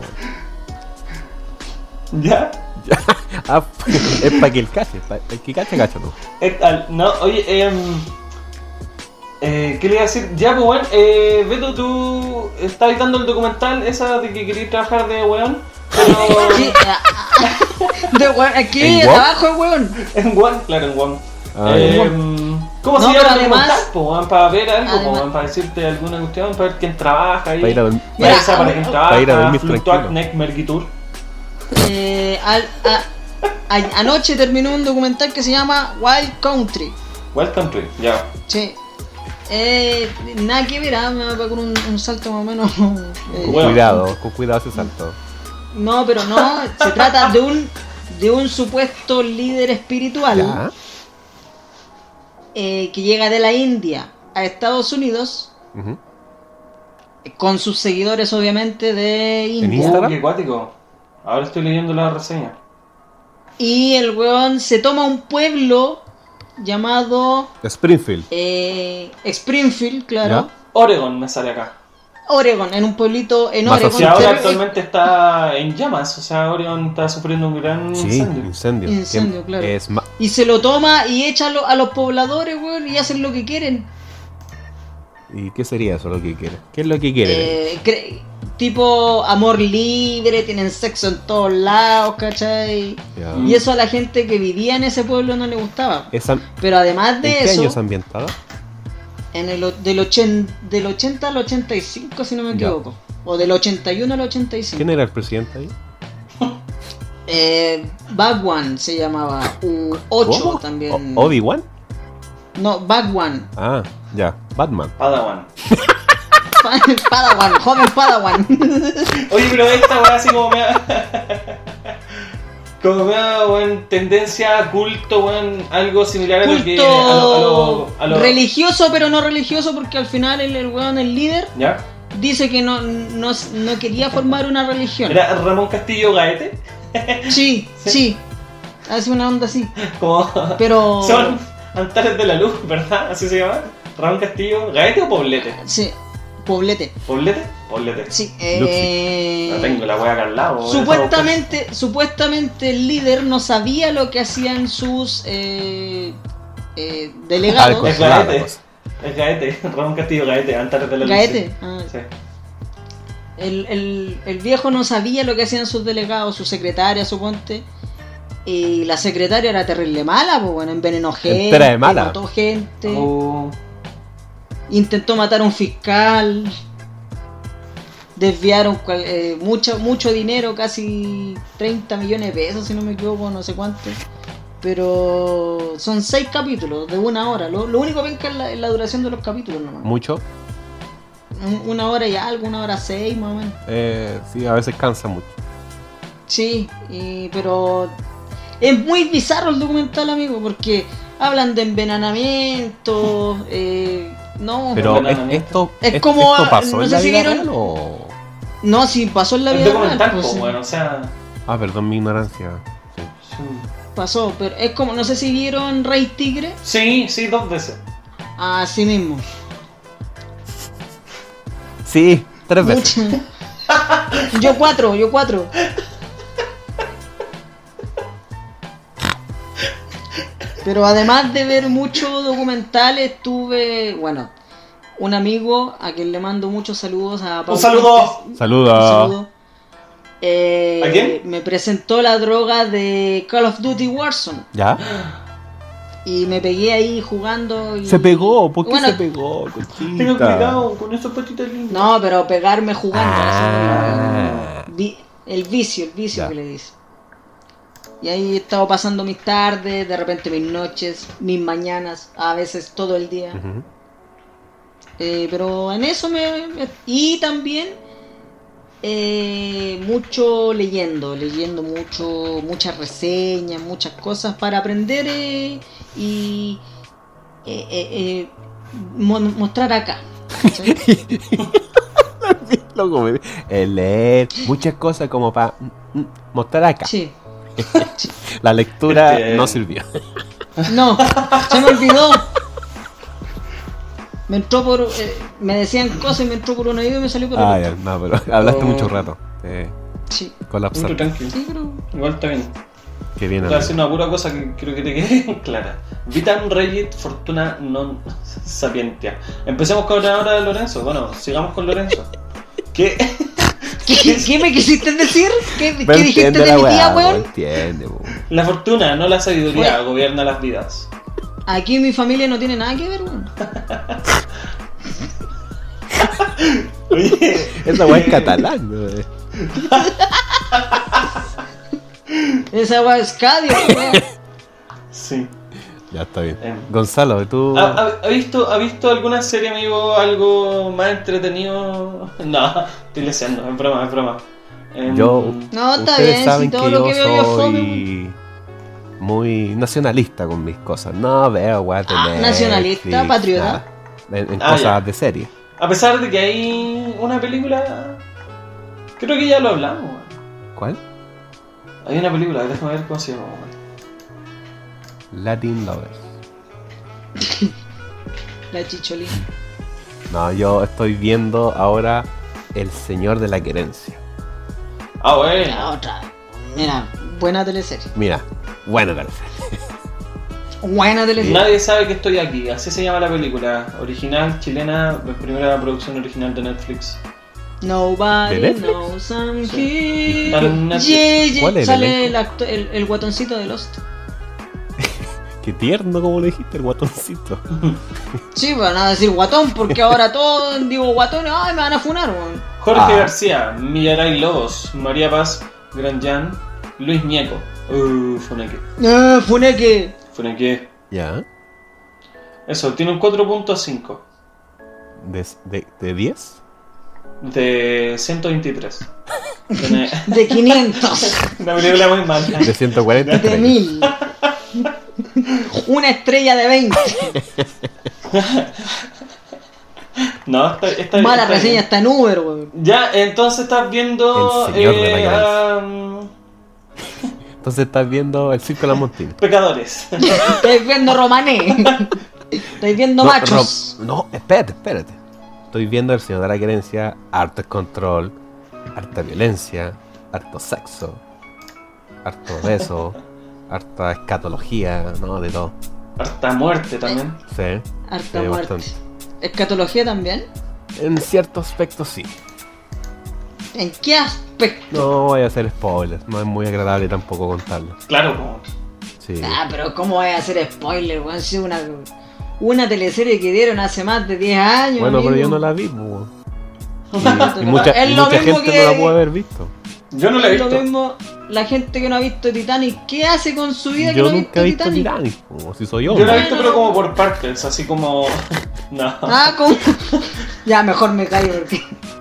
¿Ya? Ya. Ah, es para que el cache, pa- el que cache, cacha tú. Et al, no, oye, eh, eh, ¿qué le iba a decir? Ya, pues, weón, eh, Beto, tú estás editando el documental esa de que querías trabajar de weón, pero Sí, ah, ah, de weón, aquí ¿En Wong? abajo, weón. en One, claro, en One. Ah, eh, ya. ¿Cómo No, se llama pero el documental, además- po, weón? Para ver algo, po, además- weón, para decirte alguna cuestión, para ver quién trabaja ahí. Para ir a dormir. Para Mira, esa, para quién a- trabaja, para ir a dormir Fluctuac tranquilo. Nec Mergitur. Eh, al- a- a- anoche terminó un documental que se llama Wild Country. Wild Country, ya. Sí. Eh, nada que ver, ah, me va a pegar un, un salto más o menos. eh, Con Bueno. cuidado, con cuidado ese salto. No, pero no, se trata de un de un supuesto líder espiritual Ya. eh, que llega de la India a Estados Unidos Ujú. con sus seguidores obviamente de India. Instagram? Uh, qué cuático. Ahora estoy leyendo la reseña. Y el weón se toma un pueblo llamado Springfield. eh, Springfield, claro, Oregon me sale acá. Oregon, en un pueblito en Más Oregon. Si ahora pero- actualmente está en llamas, o sea, Oregon está sufriendo un gran Sí, incendio. incendio. Incendio, Que claro. Es ma- Y se lo toma y echa a, lo- a los pobladores, weón, y hacen lo que quieren. ¿Y qué sería eso lo que quiere? ¿Qué es lo que quiere? Eh, cre- tipo amor libre, tienen sexo en todos lados, ¿cachai? Ya. Y eso a la gente que vivía en ese pueblo no le gustaba. Esa- Pero además ¿En de qué eso, año es ambientada? en el, o- del, ochen- del ochenta al ochenta y cinco, si no me Ya. equivoco. O del ochenta y uno al ochenta y cinco. ¿Quién era el presidente ahí? Eh, Bhagwan se llamaba. U ocho ¿Cómo? también. O- ¿Obi-Wan? No, Bhagwan. Ah, ya. Batman. Padawan. Padawan, joven Padawan. Oye, pero esta weá así como me da. Como me da, weón, tendencia a culto, weón, algo similar a lo que. A lo, a lo, a lo- religioso, pero no religioso, porque al final el, el weón, el líder, ¿Ya? dice que no, no, no quería formar una religión. ¿Era Ramón Castillo Gaete? Sí, sí. Hace una onda así. Como. Pero. Son Antares de la Luz, ¿verdad? ¿Así se llama? ¿Ramón Castillo Gaete o Poblete? Sí, Poblete. ¿Poblete? Poblete. Sí, eh. No tengo la weá acá al lado. weón. Supuestamente, supuestamente el líder no sabía lo que hacían sus eh, eh, delegados. Algo. Es Claro, Gaete. cosa. Es Gaete. Ramón Castillo Gaete, Antares de la Luz. Gaete. sí. Ah, Sí. el, el, el viejo no sabía lo que hacían sus delegados, su secretaria, suponte. Y la secretaria era terrible mala, pues bueno, envenenó gente, Entera de mala. mató gente, Oh. intentó matar a un fiscal, desviaron cual- eh, mucho, mucho dinero, casi treinta millones de pesos, si no me equivoco, no sé cuánto. Pero son seis capítulos de una hora. Lo, lo único que ven que es la, es la duración de los capítulos nomás. ¿Mucho? Un- Una hora y algo, una hora seis más o menos. Eh, sí, a veces cansa mucho. Sí, y- pero es muy bizarro el documental, amigo, porque hablan de envenenamiento, eh, no, Pero Bueno, es- no, no. esto, Es es- como, ¿esto pasó no en sé la si vida vieron- real o...? no, si pasó en la El vida documental, real, pues, pues, bueno, o sea. Ah, perdón mi ignorancia. Sí. pasó, pero es como, no sé si vieron Rey Tigre, Sí, sí, dos veces. así mismo. Sí, tres veces. Mucho. Yo cuatro, yo cuatro. Pero además de ver muchos documentales, tuve, bueno, un amigo a quien le mando muchos saludos a Pablo ¡Un saludo! Fuentes. Un Saluda. saludo. Eh, ¿A quién? Me presentó la droga de Call of Duty Warzone ¿Ya? y me pegué ahí jugando. Y... Se pegó, ¿por qué Bueno, se pegó? Conchita? Tengo cuidado con esos patitas lindas. No, pero pegarme jugando. Ah. así, vi- el vicio, el vicio Ya. que le dice. Y ahí he estado pasando mis tardes, de repente mis noches, mis mañanas, a veces todo el día. Ujú. Eh, pero en eso me, me- y también eh, mucho leyendo, leyendo mucho, muchas reseñas, muchas cosas para aprender eh, y eh, eh, eh, mo- mostrar acá. ¿sí? Loco, me- el leer muchas cosas como para mostrar acá. Sí. La lectura Este- no sirvió. No, se me olvidó. Me entró por. eh, me decían cosas y me entró por un oído y me salió por el Ah, otro. ya, no, pero hablaste Oh. mucho rato. Eh, Sí, colapsar. Muy tranquilo. sí, pero. Igual está bien. Qué bien, Voy a amigo. decir una pura cosa que creo que te quede clara. Vitam regit fortuna non sapientia. Empecemos con ahora Lorenzo. Bueno, sigamos con Lorenzo. ¿Qué? ¿Qué, qué me quisiste decir? ¿Qué, Pero qué dijiste entiende de la mi tía, weá, po, weón? entiende, po. La fortuna, no la sabiduría, Oye. gobierna las vidas. Aquí mi familia no tiene nada que ver, weón. Oye, Esa weá es catalán, ¿no? Esa weá es Cadio, weón. sí. Ya está bien. Em. Gonzalo, ¿tú? ¿Ha, ha- ha visto, ¿Ha visto alguna serie, amigo, algo más entretenido? No, estoy leseando, es broma, es broma. Em, Yo- No, está Ustedes bien, saben si todo que lo yo que veo yo es fome, weón. soy muy nacionalista con mis cosas. No veo weá de Ah, Netflix, nacionalista, patriota. nada. En, en Ah, cosas ya. de serie. A pesar de que hay una película... Creo que ya lo hablamos, weón. ¿Cuál? Hay una película, déjame ver cómo se llama, weón. Latin Lovers. La chicholina. No, yo estoy viendo ahora El Señor de la Querencia. Ah, La bueno. otra. Mira, buena teleserie. Mira, bueno, parece. Buena teleserie. Nadie sabe que estoy aquí, así se llama la película. Original, chilena, primera producción original de Netflix. Nobody ¿De Netflix? knows I'm Sí. here. Está en Netflix. Yeah, yeah. ¿Cuál es el Sale el, elenco? acto- el, el guatoncito de Lost. Qué tierno, como le dijiste, el guatoncito. Sí, van a decir guatón porque ahora todos digo guatón, ay, me van a funar, weón. Jorge Ah. García, Millaray Lobos, María Paz, Gran Jan, Luis Ñeco. Uh, Funeque. Eh, funeque. Funeque. Ya. Eso, tiene un cuatro punto cinco ¿De, de, de diez? de ciento veintitrés. Tiene De quinientos. una película muy mala. De ciento cuarenta. De mil. Una estrella de veinte. No, está, está Mala está reseña bien. está en Uber, weón. Ya, entonces estás viendo El Señor de la eh, Gracia. am, Entonces estás viendo El Circo de la Montina. Pecadores. Estáis viendo romané. Estáis viendo No, machos. Rob, no, espérate, espérate. Estoy viendo El Señor de la Querencia, harto control, harta violencia, harto sexo, harto beso, harta escatología, no, de todo. Harta muerte también. Sí, Harta sí, muerte. bastante. Escatología también. En cierto aspecto sí. ¿En qué aspecto? No voy a hacer spoilers, no es muy agradable tampoco contarlo. Claro, como. Sí. Ah, pero ¿cómo voy a hacer spoiler, weón? Si una, una teleserie que dieron hace más de diez años. Bueno, pero yo amigo. no la vi, po. Pero Y mucha, es y lo mucha mismo gente que- no la puede haber visto. Yo no la he Es lo visto. mismo, la gente que no ha visto Titanic, ¿qué hace con su vida que Yo no ha nunca he visto Titanic? Titanic, po, si soy Yo hombre. la he visto, pero como por partes, así como. No. Ah, ¿cómo? Ya, mejor me callo porque...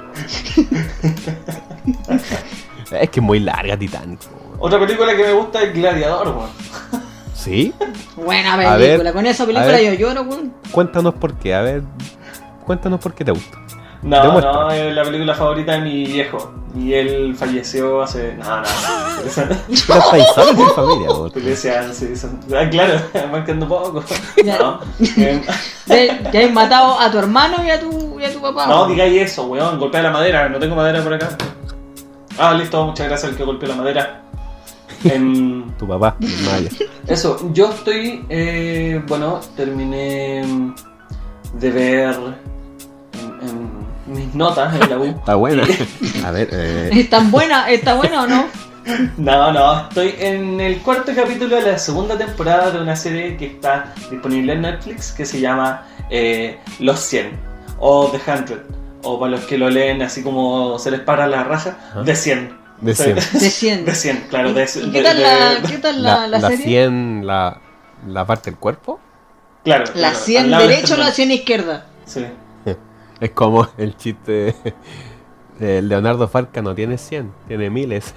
Es que es muy larga Titanic. po. Otra película que me gusta es Gladiador, weón. ¿Sí? Buena A película, ver, con esa a película ver. yo lloro, weón. Cuéntanos por qué, a ver. Cuéntanos por qué te gusta. No, Demuestra. no, es la película favorita de mi viejo. Y él falleció hace. No, no. Pero paisano de mi familia, po. Porque sean, sí, son- Ah, claro, marcando poco. Ya. No, eh, Ya, ya has matado a tu hermano y a tu, y a tu papá. no weón. digáis eso, weón. Golpea la madera, no tengo madera por acá. Ah, listo, muchas gracias al que golpeó la madera. Em, Tu papá, el Maya. Eso, yo estoy, eh, bueno, terminé de ver en, en mis notas en la U. Está buena. A ver, eh, ¿Es tan buena? ¿Está buena o no? No, no, estoy en el cuarto capítulo de la segunda temporada de una serie que está disponible en Netflix que se llama eh, Los cien o The Hundred, o para los que lo leen así como se les para la raja, Ajá. de cien. de O sea, cien. De cien. De cien, claro. ¿Y, De, y de- qué tal, de- la, qué tal la, La, la la serie? cien, la, la parte del cuerpo. Claro. ¿La claro, cien al lado del derecha o la esternón. cien izquierda? Sí. Es como el chiste de Leonardo Farca no tiene cien, tiene miles.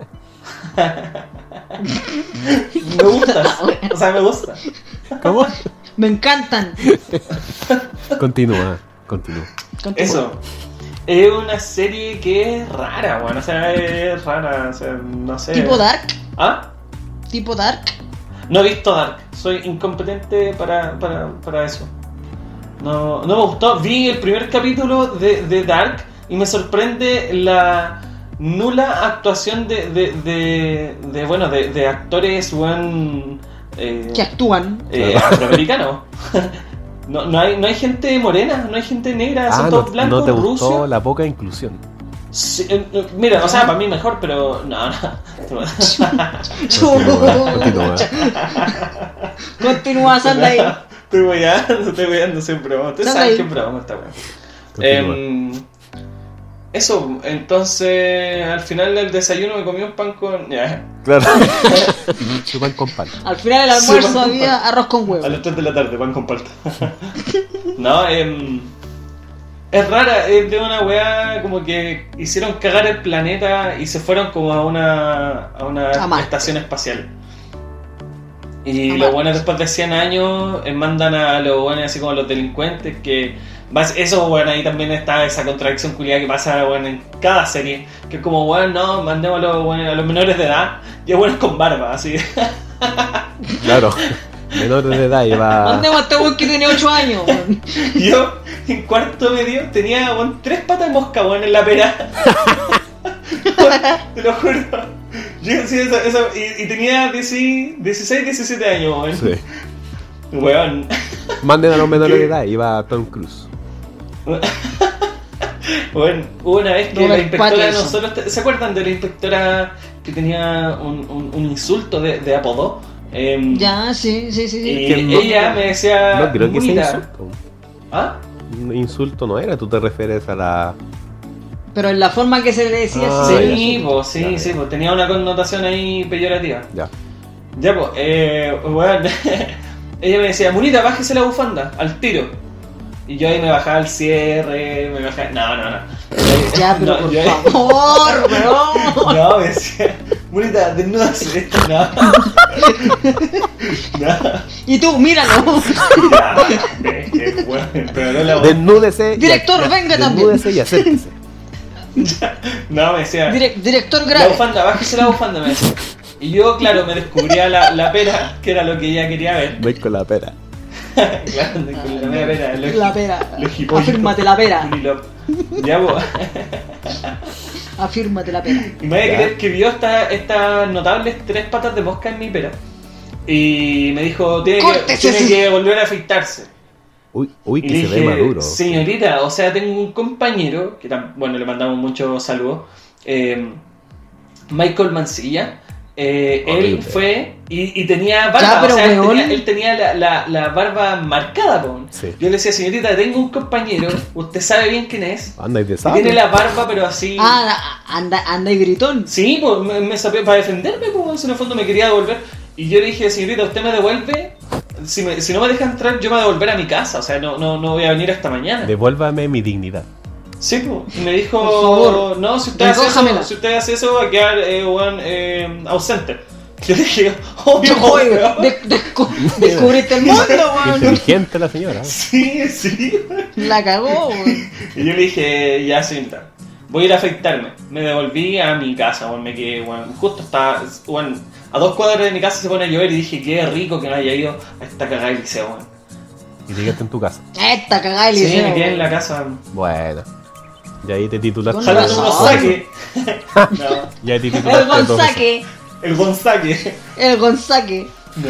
Me gusta, o sea, me gusta. ¿Cómo? Me encantan. Continúa, continúa. Continúa. Eso. Es una serie que es rara, bueno, o sea, es rara, o sea, no sé. ¿Tipo Dark? ¿Ah? ¿Tipo Dark? No he visto Dark, soy incompetente para, para, para eso. No, no me gustó. Vi el primer capítulo de, de Dark y me sorprende la nula actuación de, de, de, de bueno, de, de actores, buen, eh, Que actúan. eh, afroamericanos. No, no, hay, no hay gente morena, no hay gente negra, Ah, son no, todos blancos, no te gustó rusios. la poca inclusión. Sí, eh, eh, mira, o sea, para mí mejor, pero no, no. Continúa, continúa. Continúa, sal ahí. Estoy weyando, estoy weyando siempre. Ustedes Sal saben ahí. que es broma esta weá. Continúa. Em, eso, entonces al final del desayuno me comí un pan con. Ya, Claro. Chupan con pan. Al final del Sí, almuerzo vamos, había arroz con huevo. a las tres de la tarde, pan con palta. No, eh, es rara, es de una weá como que hicieron cagar el planeta y se fueron como a una, a una A Marte. estación espacial. Y A los Marte. buenos después de cien años eh, mandan a los buenos así como los delincuentes que... vas- Eso, bueno, ahí también está esa contradicción culiada que pasa, bueno, en cada serie. Que es como, bueno, no, mandemos a los, bueno, a los menores de edad y a buenos con barba, así. Claro. Menor de edad iba. Mandemos a este weón que tiene ocho años. weón. Yo, en cuarto medio, tenía bueno, tres patas de mosca, bueno, en la pera. Te lo juro. Yo, sí, eso, eso, y, y tenía dieciséis, diecisiete años, weón. Sí. Weón. Manden a los menores ¿Qué? de edad, iba Tom Cruise. Bueno, hubo una vez que Robert la inspectora de Pattinson. nosotros, ¿se acuerdan de la inspectora que tenía un, un, un insulto de, de apodo? Em, Ya, sí, sí, sí. sí. Y Que no- ella me decía, No creo que sea "Munita". insulto. ¿Ah? Un insulto no era, tú te refieres a la. Pero en la forma que se le decía, Ah, sí. Sí, ya, pues, sí, ya, sí, ya. pues tenía una connotación ahí peyorativa. Ya. Ya, pues, eh, bueno, ella me decía, Munita, bájese la bufanda, al tiro. Y yo ahí me bajaba el cierre, me bajaba... No, no, no. Ya, pero No, por yo- favor, weón. No, me decía, Munita, desnúdase. No. No. Y tú, míralo. Ya, es que, bueno, pero no la voz. Desnúdese. y- Director, ya- venga también. Desnúdese y acérquese. No, me decía, Direc- director la grave. bufanda, bájese la bufanda, me decía. Y yo, claro, me descubría la, la pera, que era lo que ella quería ver. Voy con la pera. Claro, con la media pera. lo- La pera. lo hipólito. Afírmate la pera. Unilop. Ya, pues. Afírmate la pera. Y me voy a Ya. creer que vio estas estas notables tres patas de mosca en mi pera. Y me dijo, tiene, que, Córtese, tiene sí. que volver a afeitarse. Uy, uy, Y que le se ve dije, maduro. señorita, o sea, tengo un compañero, que tam- bueno, le mandamos muchos saludos, eh, Michael Mancilla. Eh, él Horrible. fue y, y tenía barba, Ya, pero o sea, él weón. tenía, él tenía la, la, la barba marcada, po. Sí. Yo le decía, señorita, tengo un compañero, usted sabe bien quién es. Anda y te Y sabe. tiene la barba, pero así. Ah, anda, anda y gritón. Sí, pues me, me sapió para defenderme, pues en el fondo me quería devolver. Y yo le dije, señorita, usted me devuelve. Si, me- si no me deja entrar, yo me voy a devolver a mi casa. O sea, no, no, no voy a venir hasta mañana. Devuélvame mi dignidad. Sí, pues. Y me dijo, Por favor, no, si usted hace eso, recójamela. si usted hace eso, va a quedar eh, weón, eh, ausente. Yo le dije, obvio, Yo, joder, weón. de- descu- descubriste el mundo, weón. Inteligente la señora. Sí, sí. La cagó, weón. Y yo le dije, ya, señorita, voy a ir a afeitarme. Me devolví a mi casa, weón, me quedé, weón, justo estaba, weón, a dos cuadras de mi casa se pone a llover y dije, qué rico que me haya ido a esta cagada de liceo, weón. Y llegaste en tu casa. Esta cagada de Sí, liceo, me quedé en weón. la casa. Bueno. Y ahí te titulaste. Con Ojalá razón. no lo saque. No, Y ahí te El titulaste dos veces. Gonzaque. el Gonzague. El Gonzaque.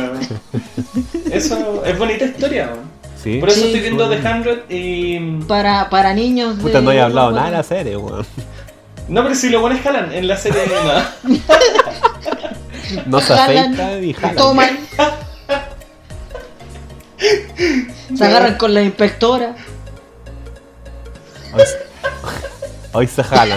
No. Eso es bonita historia, weón. Sí. Por eso Sí, estoy viendo bueno. The hundred y... Para, para niños de... Puta, no he hablado nada de la serie, weón. No, pero si lo buenos jalan en la serie, no. No se Jalan, afeita ni jalan. toman. Se agarran con la inspectora. Hoy, se- hoy se jalan.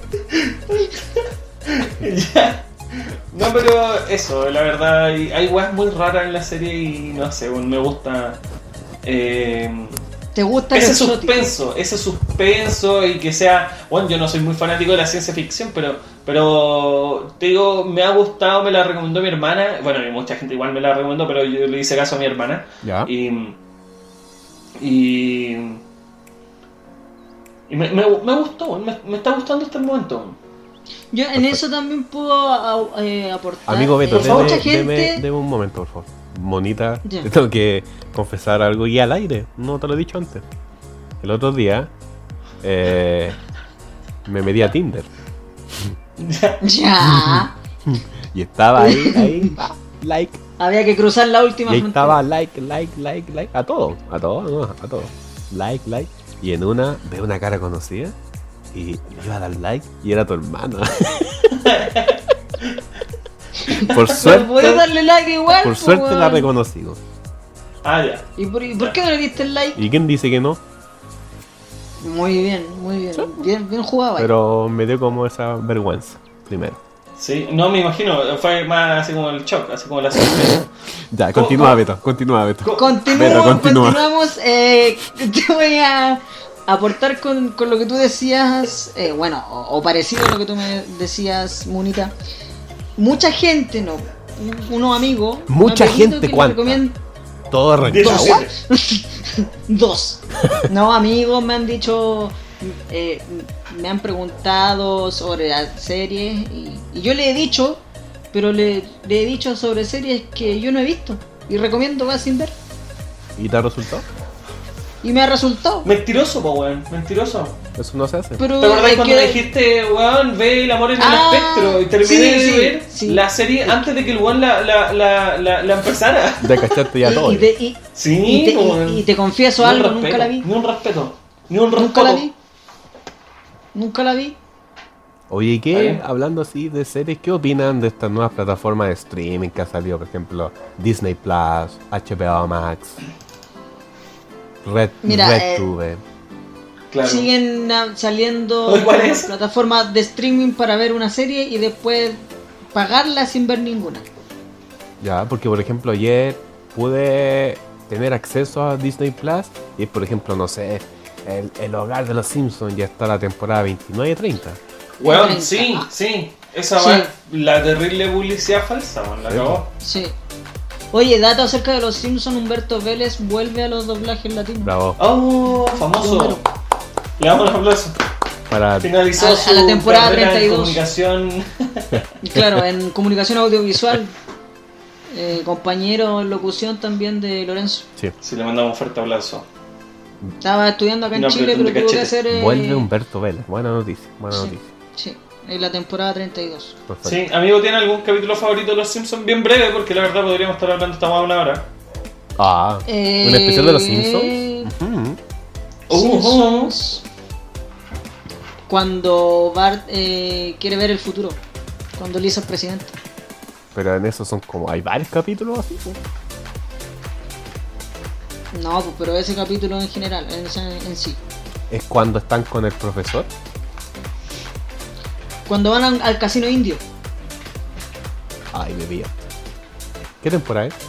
Ya. No, pero eso, la verdad, hay, hay weas muy raras en la serie y no sé, bueno, me gusta. eh, ¿Te gusta el ese exótico? suspenso, ese suspenso y que sea, bueno, yo no soy muy fanático de la ciencia ficción, pero pero te digo, me ha gustado, me la recomendó mi hermana, bueno, y mucha gente igual me la recomendó, pero yo le hice caso a mi hermana. Ya. Y y, y me, me, me gustó, me, me está gustando hasta el momento. Yo en Perfecto. eso también puedo a- eh, aportar. Amigo Beto, Eh, por favor, mucha deme, gente. deme- deme un momento, por favor. Monita, Ya. te tengo que confesar algo y al aire. No te lo he dicho antes. El otro día eh, me metí a Tinder Ya. y estaba ahí, ahí, pa, like. Había que cruzar la última Y ahí frontera. estaba like, like, like, like. A todo, a todo, no, a todo. Like, like. Y en una veo una cara conocida y le iba a dar like y era tu hermano. Por Pero suerte, podés darle like igual. por po, suerte la weón. reconocí. Ah, ya. ¿Y por, y por qué no le diste el like? ¿Y quién dice que no? Muy bien, muy bien. Bien, bien jugado ahí. Pero me dio como esa vergüenza primero. Sí, no me imagino, fue más así como el shock, así como la sorpresa. Ya, ¿Cómo- continúa cómo? Beto, continúa Beto. Co- Continuamos, Beto, continúa. continuamos. Eh, te voy a aportar con, con lo que tú decías, eh, bueno, o, o parecido a lo que tú me decías, Munita. Mucha gente, no, unos amigos. Mucha un amiguito gente, que le ¿cuánta? recomiendo- Todo arrancado. diecisiete. Dos. No, amigos me han dicho, eh, me han preguntado sobre las series y, y yo le he dicho, pero le, le he dicho sobre series que yo no he visto y recomiendo va sin ver. ¿Y te ha resultado? Y me ha resultado. Mentiroso, po, weón, mentiroso. Eso no se hace. Pero ¿Te acordás es cuando que- me dijiste, weón, ve el amor en el Ah, espectro? Y terminé sí, de sí, ver sí. la serie antes de que el weón la, la, la, la, la empezara. Ya cachaste ya y, todo. y te, y- Sí, y te- po, y- weón. y te confieso Ni un algo, respeto, nunca la vi. Ni un respeto. Ni un respeto. Nunca la vi. Nunca la vi. Oye, ¿y Está qué? bien. Hablando así de series, ¿qué opinan de estas nuevas plataformas de streaming que ha salido? Por ejemplo, Disney Plus, H B O Max, Red, Mira, RedTube. Claro. Siguen ah, saliendo Oye, ¿cuál es? plataformas de streaming para ver una serie y después pagarla sin ver ninguna. Ya, porque por ejemplo ayer pude tener acceso a Disney Plus y por ejemplo, no sé, el, el hogar de los Simpsons ya está la temporada veintinueve y treinta. Weón, treinta. sí, sí. Esa Sí. va la terrible publicidad falsa, weón, la Sí, acabó. Sí. Oye, dato acerca de los Simpsons, Humberto Vélez vuelve a los doblajes latinos. Bravo. Oh, famoso. Número. Le damos un aplauso. Para Finalizó A- a su la temporada carrera treinta y en dos. comunicación. Claro, en comunicación audiovisual. Eh, compañero en locución también de Lorenzo. sí, Sí, le mandamos un fuerte aplauso. Estaba estudiando acá en Un Chile, apretón pero de tuvo que cachete. hacer. eh, vuelve Humberto Vélez. Buena noticia, buena sí. noticia. Sí, en la temporada treinta y dos. Perfecto. Sí, amigo, ¿tiene algún capítulo favorito de Los Simpsons? Bien breve, porque la verdad podríamos estar hablando esta más de una hora. Ah, Eh, un especial de los Simpsons. Ujú. Simpsons. Cuando Bart eh, quiere ver el futuro. Cuando Lisa es presidente. Pero en eso son como. Hay varios capítulos así. ¿no? No, pues, pero ese capítulo en general, en, ese- en sí. Es cuando están con el profesor. Cuando van al, al casino indio. Ay, me pilla. ¿Qué temporada es?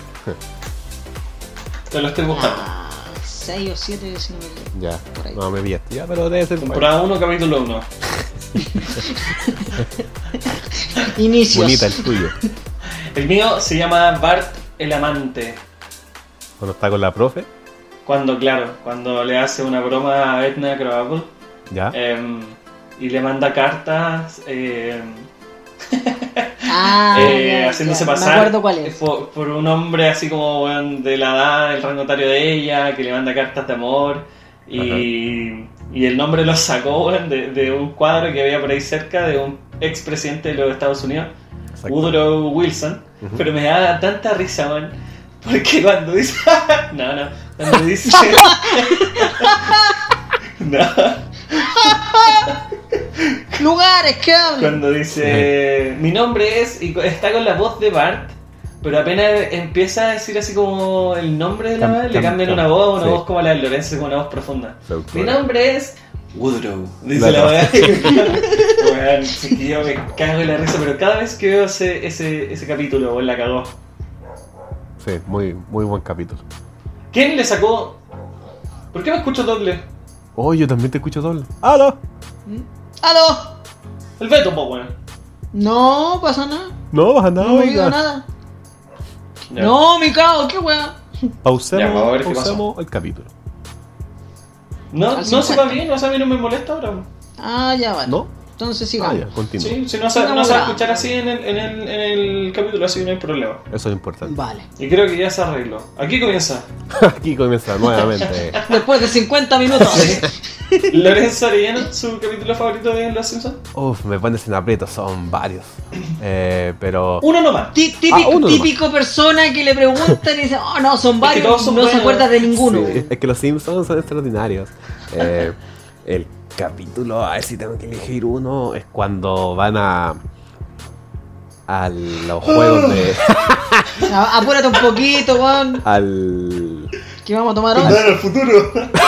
Te lo estoy buscando. Ah, seis o siete, si no me equivoco. Ya, Por ahí. no me pillaste. Ya, pero debe ser. Temporada uno, capítulo uno. Inicios. Bonita el tuyo. El mío se llama Bart el amante. Cuando está con la profe. Cuando, claro, cuando le hace una broma a Edna Krabappel Ya. em, y le manda cartas em, Ah, eh, ya, haciéndose ya, pasar Me acuerdo cuál es. Por, por un hombre así como weón, de la edad, el rango etario de ella, que le manda cartas de amor. Y, y el nombre lo sacó weón, de, de un cuadro que había por ahí cerca de un expresidente de los Estados Unidos, Exacto. Woodrow Wilson. Ujú. Pero me da tanta risa, weón, porque cuando dice. no, no, cuando dice. no. Lugares que hablan. Cuando dice mi nombre es y está con la voz de Bart, pero apenas empieza a decir así como el nombre de la Cam- madre, le cam- cambian cam- una voz, una sí. voz como la de Lorenzo, como una voz profunda. So Mi cool. nombre es Woodrow, dice Claro. la weá. Weón, chiquillo, me cago en la risa, pero cada vez que veo ese, ese, ese capítulo, weón, la cagó. Sí, muy, muy buen capítulo. ¿Quién le sacó ¿Por qué me escucho doble? Oh, yo también te escucho doble. ¡Aló! ¡Aló! El Beto, po, weón. No pasa nada. No pasa nada, No me digo oiga. nada. Ya. No, mi cago, qué weá. Pausemos, Ya, vamos a ver qué pausemos el capítulo. No, Al no se va cincuenta. bien, o sea, a mí no me molesta ahora. Ah, ya vale. ¿No? Entonces Ah, sigamos. ya, continúa. Sí, si no se, no se va a escuchar así en el, en, el, en el capítulo, así no hay problema. Eso es importante. Vale. Y creo que ya se arregló. Aquí comienza. Aquí comienza nuevamente. Después de cincuenta minutos. Lorenzo Arellano, su capítulo favorito de Los Simpsons. Uf, me pones en aprieto, son varios. Eh, pero. Uno nomás. Tí- Típico, Ah, uno típico persona que le preguntan y dice, oh no, son varios, todos son no se buenos. acuerda de ninguno. Sí, es que los Simpsons son extraordinarios. Eh, el capítulo, a ver si tengo que elegir uno, es cuando van a. a los juegos de. A- Apúrate un poquito, weón, al. que vamos a tomar once. el futuro.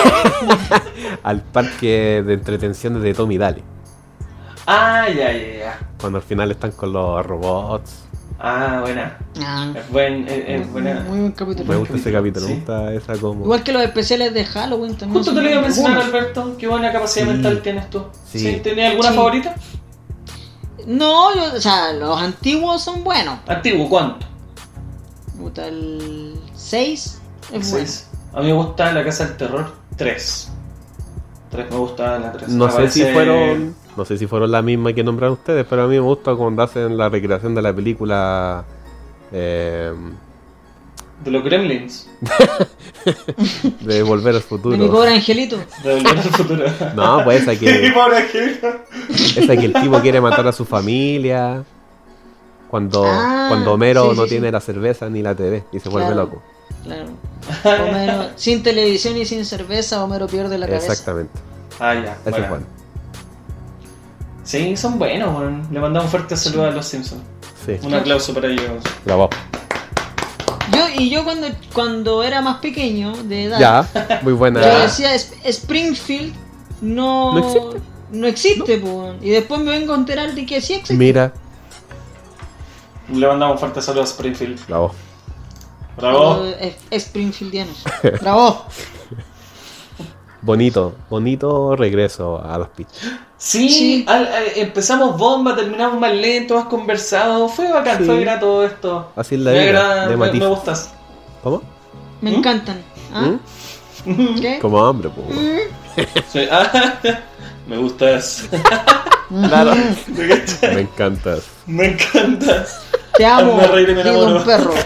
al parque de entretenciones de Tommy Daly. Ah, ya, ya, ya. Cuando al final están con los robots. Ah, buena. Ah, Es, buen, es, es buena. muy buen capítulo. Me gusta ese capítulo, Sí. me gusta esa como. Igual que los especiales de Halloween también. Justo son te lo iba a mencionar, algunos. Alberto. Qué buena capacidad Sí. mental tienes tú. Sí. ¿Sí? ¿Tenías alguna Sí. favorita? No, yo, o sea, los antiguos son buenos. Antiguo, ¿cuánto? Puta, el seis es Seis. A mí me gusta La Casa del Terror tres. tres me gusta la tres. No Me sé si parece- fueron. No sé si fueron la misma que nombraron ustedes, pero a mí me gusta cuando hacen la recreación de la película. Eh, De los Gremlins. de Volver al bueno. De mi Futuro. pobre angelito. De Volver al Futuro. No, pues esa Mi que, pobre angelito. esa que el tipo quiere matar a su familia. Cuando, Ah, cuando Homero sí, sí, no sí. tiene la cerveza ni la T V y se vuelve Claro. loco. Claro. Homero, sin televisión y sin cerveza, Homero pierde la cabeza. Exactamente. Ah, ya. Ese Bueno. es bueno. Sí, son buenos, weón. Le mandamos un fuerte saludo a los Simpsons. Sí. Un aplauso para ellos. Bravo. Yo, y yo cuando, cuando era más pequeño, de edad, Ya, muy buena. yo decía, "Es- Springfield no, ¿No existe? no existe, po". Y después me vengo a enterar de que sí existe. Mira, Le mandamos un fuerte saludo a Springfield. bravo. Bravo. Pero es- Springfieldianos. Bravo. Bonito, bonito regreso a los pitch. Sí, Sí. al- al- empezamos bomba, terminamos más lento, más conversado. Fue bacán, Sí. fue grato esto. Así es la me, vida agrada, de me, Matiz. me gustas. ¿Cómo? Me ¿Mm? encantan. ¿Ah? ¿Mm? ¿Qué? Como hombre, pues. Mm. Sí, ah, me gustas. Claro. ¿Me cachai? Me encantas. Me encantas. Te amo, Hazme reír y me digo enamoro. un perro.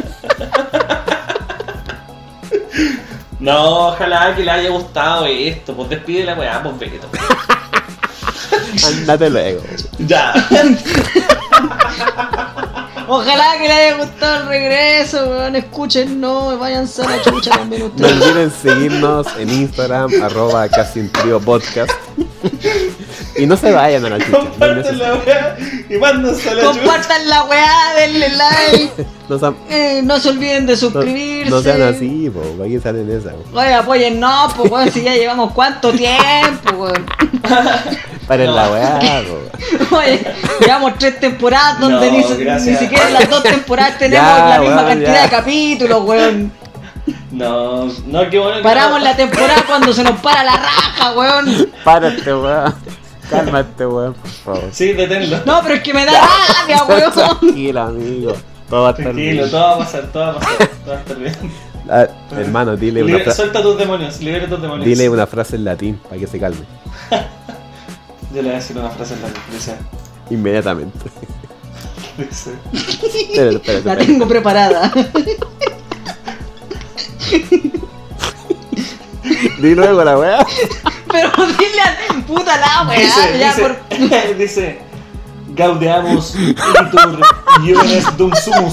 No, ojalá que le haya gustado esto. Pues despide la weá, pues Beto. Andate luego. Ya. Ojalá que le haya gustado el regreso, weón. Escúchennos, váyanse a la chucha también No ustedes. olviden seguirnos en Instagram, arroba casi un trío podcast. Y no se vayan a la chucha. No, es Comparten la necesario. weá y mándense a la chucha. Compartan la weá, denle like. no, sean- Eh, no se olviden de no- suscribirse. no sean así, po. ¿Para qué salen esas? po? Oye, apóyennos, pues weón, si ya llevamos cuánto tiempo, weón. Paren No. la weá, po. Oye, llevamos tres temporadas donde No, ni, se- gracias. ni siquiera en las dos temporadas tenemos Ya, la misma weón, cantidad ya. de capítulos, weón. No, no, qué bueno que Paramos no. la temporada cuando se nos para la raja, weón. Párate, weón. Cálmate, weón, por favor. Sí, deténlo. No, pero es que me da rabia, weón. Tranquilo, amigo. Todo va a estar Tranquilo, bien. todo va a pasar, todo va a pasar, todo va a estar bien. Ah, hermano, dile una, Libre- fra- suelta tus demonios, libera tus demonios. dile una frase en latín para que se calme. Yo le voy a decir una frase en la que dice, Inmediatamente. dice, Espérate, espérate, La espérate. tengo preparada. Di luego la weá. Pero dile a puta la weá, dice, ya dice, por. dice, Gaudeamus igitur iones dum sumus.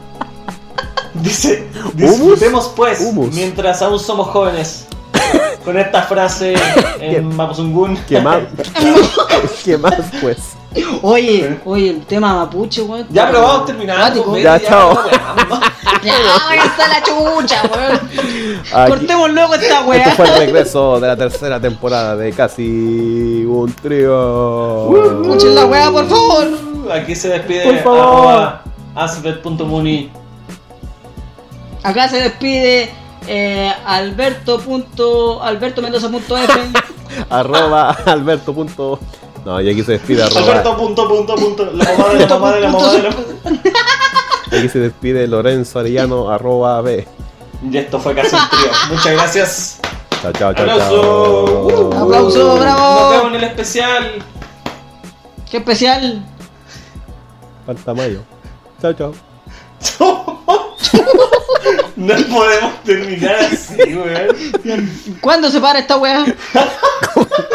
Dice, disfrutemos pues, Humus. mientras aún somos jóvenes. Con esta frase en Mapuzungún. ¿Qué más? ¿Qué más, pues? Oye, oye, el tema mapuche, weón. Ya, pero vamos terminando. Cuático. vete, Ya, chao. weón. Ya, ahí está la chucha, weón. Aquí- Cortemos luego esta Este weá. fue el regreso de la tercera temporada de Casi un Trío. Escuchen la weá, por favor. Aquí se despide Por favor. arroba asbet punto muni. Acá se despide eh, Alberto. Punto, Alberto Mendoza. Punto F. Arroba Alberto. Punto... No, y aquí se despide arroba. Alberto, punto, punto, punto. La mamá de la mamá de la mamá de la Y aquí se despide Lorenzo Arellano. Arroba B. Y esto fue casi un trío. Muchas gracias. Chao, chao, chao. Aplauso. chao. Uh, Aplauso, bravo. Nos vemos en el especial. Qué especial. Falta mayo. Chao, chao. No podemos terminar así, weón. ¿Cuándo se para esta weá?